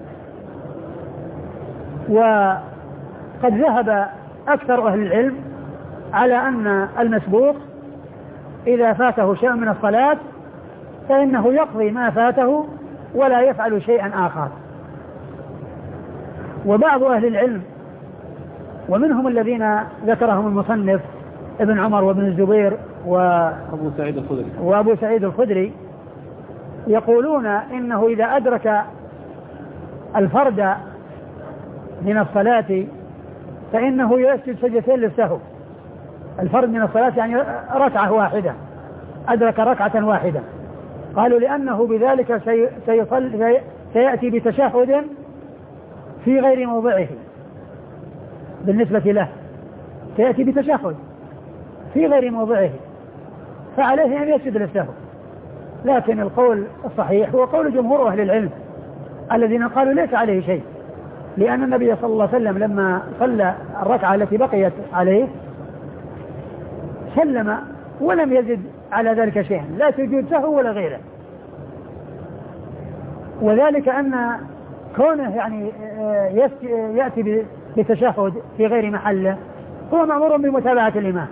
وقد ذهب أكثر أهل العلم على أن المسبوق إذا فاته شيء من الصلاة فإنه يقضي ما فاته ولا يفعل شيئا آخر. وبعض أهل العلم ومنهم الذين ذكرهم المصنف ابن عمر وابن الزبير وأبو سعيد الخدري يقولون إنه إذا أدرك الفرد من الصلاة فإنه يسجد سجدتين للسهو. الفرد من الصلاة يعني ركعة واحدة، أدرك ركعة واحدة. قالوا لأنه بذلك سيأتي بتشهد في غير موضعه، بالنسبة له سيأتي بتشهد في غير موضعه، فعليه أن يسجد للسهو. لكن القول الصحيح هو قول جمهور أهل العلم الذين قالوا ليس عليه شيء، لأن النبي صلى الله عليه وسلم لما صلى الركعة التي بقيت عليه سلم ولم يزد على ذلك شيئا، لا سجود سهو ولا غيره. وذلك أن كونه يعني يأتي بتشهد في غير محله هو مأمور بمتابعة الإمام،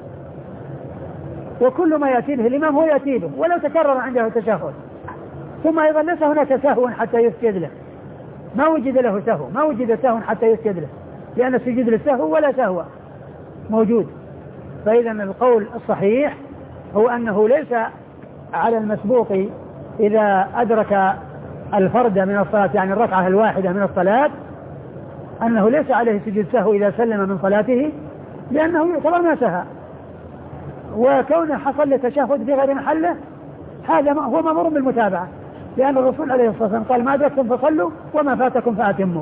وكل ما يأتي به الإمام هو يأتي به ولو تكرر عنده التشهد. ثم أيضا ليس هناك سهو حتى يسجد له، ما وجد له سهو، ما وجد سهو حتى يسجد له، لأن السجود للسهو ولا سهو موجود. فإذا القول الصحيح هو أنه ليس على المسبوق إذا أدرك الفرد من الصلاة يعني الركعة الواحدة من الصلاة أنه ليس عليه سجود سهو إذا سلم من صلاته لأنه يعتبر ما سهى، وكونه حصل لتشهد في غير محله هذا هو مأمور بالمتابعة، لأن الرسول عليه الصلاة والسلام قال: ما أدركتم فصلوا وما فاتكم فأتموا،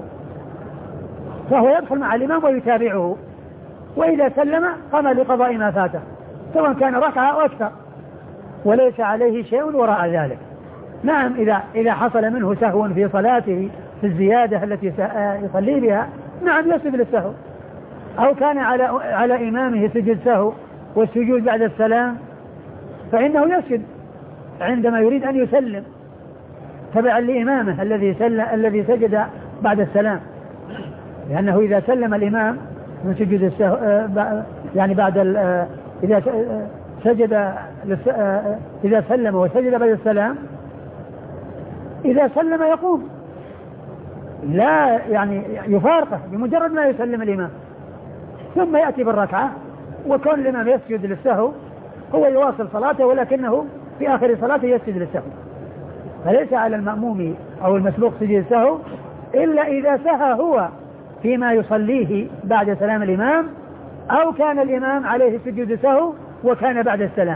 فهو يدخل مع الإمام ويتابعه، وإذا سلم قام لقضاء ما فاته سواء كان ركعة أو أكثر وليس عليه شيء وراء ذلك. نعم إذا حصل منه سهو في صلاته في الزيادة التي يصلي بها نعم يسجد للسهو، أو كان على إمامه سجد سهو والسجود بعد السلام فإنه يسجد عندما يريد أن يسلم تبعا لإمامه الذي سجد بعد السلام، لأنه إذا سلم الإمام من سجود السهو يعني بعد إذا سجد إذا سلم وسجد بعد السلام إذا سلم يقوم لا يعني يفارقه بمجرد ما يسلم الإمام، ثم يأتي بالركعة وكون الإمام يسجد للسهو هو يواصل صلاته ولكنه في آخر صلاته يسجد للسهو، فليس على المأموم أو المسبوق سجود السهو إلا إذا سهى هو فيما يصليه بعد سلام الإمام أو كان الإمام عليه سجود سهو وكان بعد السلام،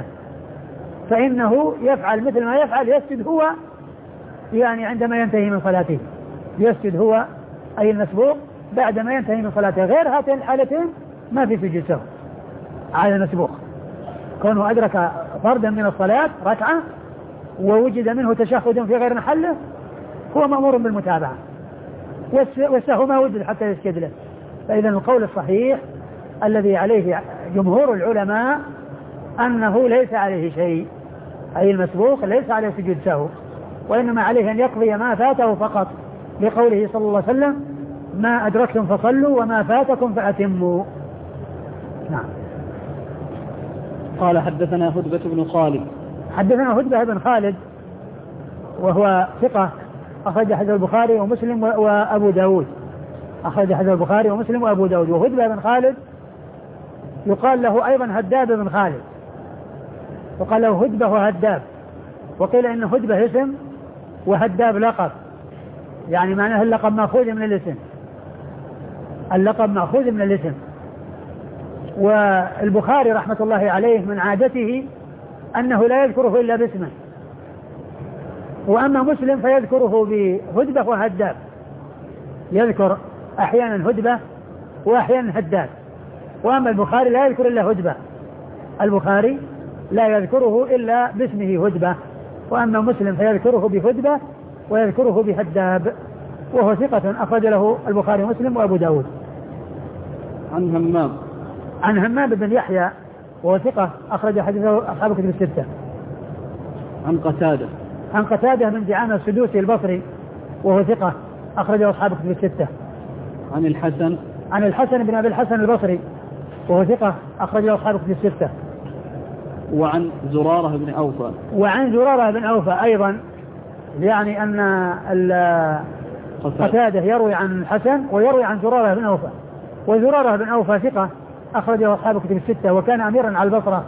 فإنه يفعل مثل ما يفعل، يسجد هو يعني عندما ينتهي من صلاته، يسجد هو أي المسبوق بعد ما ينتهي من صلاته. غير هاتين الحالتين ما في سجود سهو على المسبوق، كونه أدرك فردا من الصلاة ركعة ووجد منه تشهد في غير محله هو مأمور بالمتابعة، والسهو ما وجد حتى يسجد له. فإذا القول الصحيح الذي عليه جمهور العلماء أنه ليس عليه شيء، أي المسبوق ليس عليه سجود سهو، وإنما عليه أن يقضي ما فاته فقط، لقوله صلى الله عليه وسلم: ما أدركتم فصلوا وما فاتكم فأتموا. نعم. قال: حدثنا هدبة بن خالد. حدثنا هدبة بن خالد وهو ثقة أخرج حديث البخاري ومسلم وأبو داود، أخرج حديث البخاري ومسلم وأبو داود. وهدبة بن خالد يقال له أيضا هداب بن خالد، وقال له هدبة وهداب، وقيل إن هدبة اسم وهداب لقب، يعني معناه اللقب مأخوذ من الاسم، اللقب مأخوذ من الاسم. والبخاري رحمة الله عليه من عادته أنه لا يذكره إلا باسمه، وأما مسلم فيذكره بهدبة وهداب، يذكر أحيانا هدبة وأحيانا هداب، وأما البخاري لا يذكر إلا هدبة، البخاري لا يذكره إلا باسمه هدبة، وأما مسلم فيذكره بهدبة ويذكره بهداب، وهو ثقة أخرج له البخاري ومسلم وأبو داود. عن همام بن يحيى وهو ثقة أخرج حديثه أصحاب كتب الستة. عن قتادة بن دعامة السدوسي البصري وهو ثقة أخرجه أصحاب كتب الستة. عن الحسن بن أبي الحسن البصري وهو ثقة أخرجه أصحاب كتب الستة. وعن زرارة بن أوفى أيضا، يعني أن قتادة يروي عن الحسن ويروي عن زرارة بن أوفى، وزرارة بن أوفى ثقة أخرجه أصحاب كتب الستة، وكان أميرا على البصرة،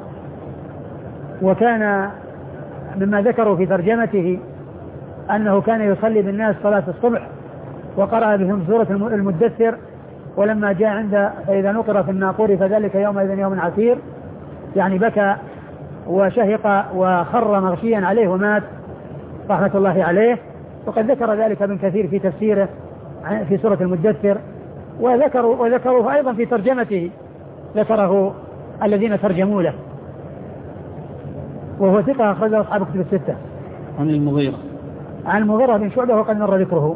وكان مما ذكروا في ترجمته أنه كان يصلي بالناس صلاة الصبح وقرأ بهم سورة المدثر، ولما جاء عند فإذا نقر في الناقور فذلك يومئذ يوم عسير، يعني بكى وشهق وخر مغشيا عليه ومات رحمة الله عليه. وقد ذكر ذلك ابن كثير في تفسيره في سورة المدثر، وذكروه أيضا في ترجمته، ذكره الذين ترجموا له، وهو ثقة أخرجه أصحاب كتب الستة. عن المغيرة بن شعبة وقد مر ذكره.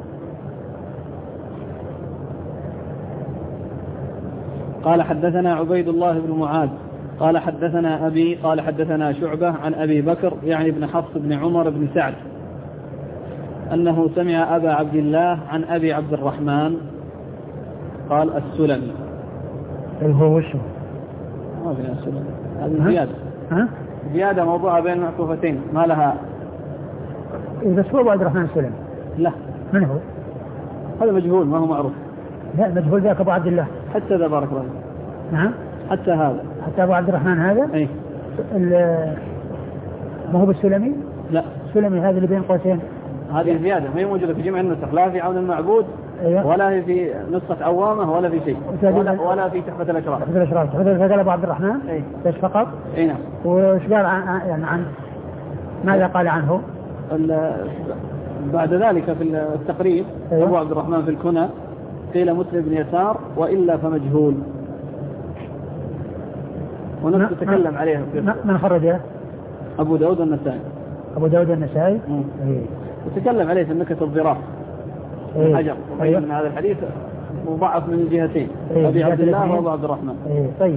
قال: حدثنا عبيد الله بن معاذ قال: حدثنا أبي قال: حدثنا شعبة عن أبي بكر يعني بن حفص بن عمر بن سعد أنه سمع أبا عبد الله عن أبي عبد الرحمن قال: السلمي. هو وشه؟ ما فيها السلمي، هذه زيادة. زيادة موضوعها بين معطوفتين ما لها. إذا هو أبو عبد الرحمن السلمي. لا. من هو؟ هذا مجهول ما هو معروف. لا مجهول ذاك أبو عبد الله. حتى ذا بارك الله. نعم. حتى هذا. حتى أبو عبد الرحمن هذا. أي. ما هو بالسلمي؟ لا. السلمي هذه اللي بين قوسين هذه زيادة ما هي موجودة في جميع النسخ، لا في عون المعبود أيوة. ولا هي في نسخة عوامة ولا في شيء ولا في تحفة الأشراف. تحفة الأشراف قال أبو عبد الرحمن بس فقط. أي نعم. وش قال عن ماذا قال عنه؟ بعد ذلك في التقريب أيوة. أبو عبد الرحمن في الكنى قيل مسلم بن يسار وإلا فمجهول، ونفس تتكلم عليه من خرجه؟ أبو داود النسائي. أبو داود النسائي. وتكلم عليه في النكت الضراف حجر وبين من هذا الحديث مضاعف من الجهتين، أبي عبد الله وأبو عبد الرحمن. طيب.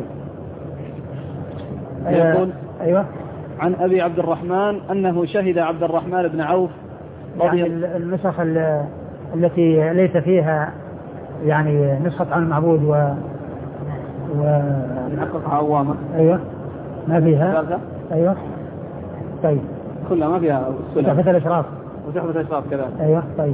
يقول أيوة. عن أبي عبد الرحمن أنه شهد عبد الرحمن بن عوف يعني النسخ التي ليس فيها يعني نسخة عن المعبود نحققها عوامة. أيوة ما فيها. أيوة. طيب كلها ما فيها تحفة الأشراف وتحفة الأشراف كذا. أيوة. طيب.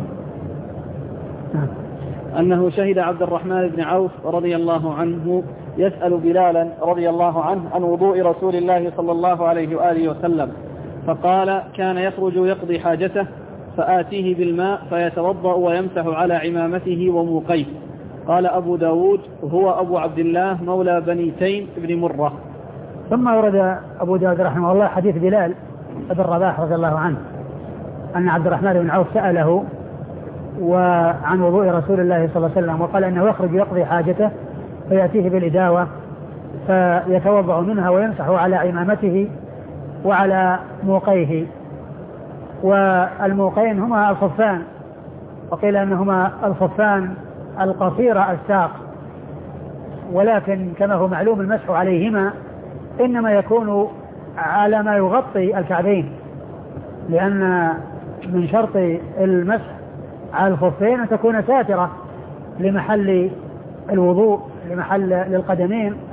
أنه شهد عبد الرحمن بن عوف رضي الله عنه يسأل بلالا رضي الله عنه عن وضوء رسول الله صلى الله عليه وآله وسلم، فقال كان يخرج يقضي حاجته فآتيه بالماء فيتوضأ ويمسح على عمامته وموقيه. قال أبو داود هو أبو عبد الله مولى بني تيم بن مرة. ثم ورد أبو داود رحمه الله حديث بلال بن رباح رضي الله عنه أن عبد الرحمن بن عوف سأله وعن وضوء رسول الله صلى الله عليه وسلم، وقال أنه يخرج يقضي حاجته فيأتيه بالإداوة فيتوضأ منها ويمسح على عمامته وعلى موقيه. والموقين هما الخفان، وقيل أنهما الخفان القصير الساق، ولكن كما هو معلوم المسح عليهما إنما يكون على ما يغطي الكعبين، لأن من شرط المسح على الخفين أن تكون ساترة لمحل الوضوء، لمحل للقدمين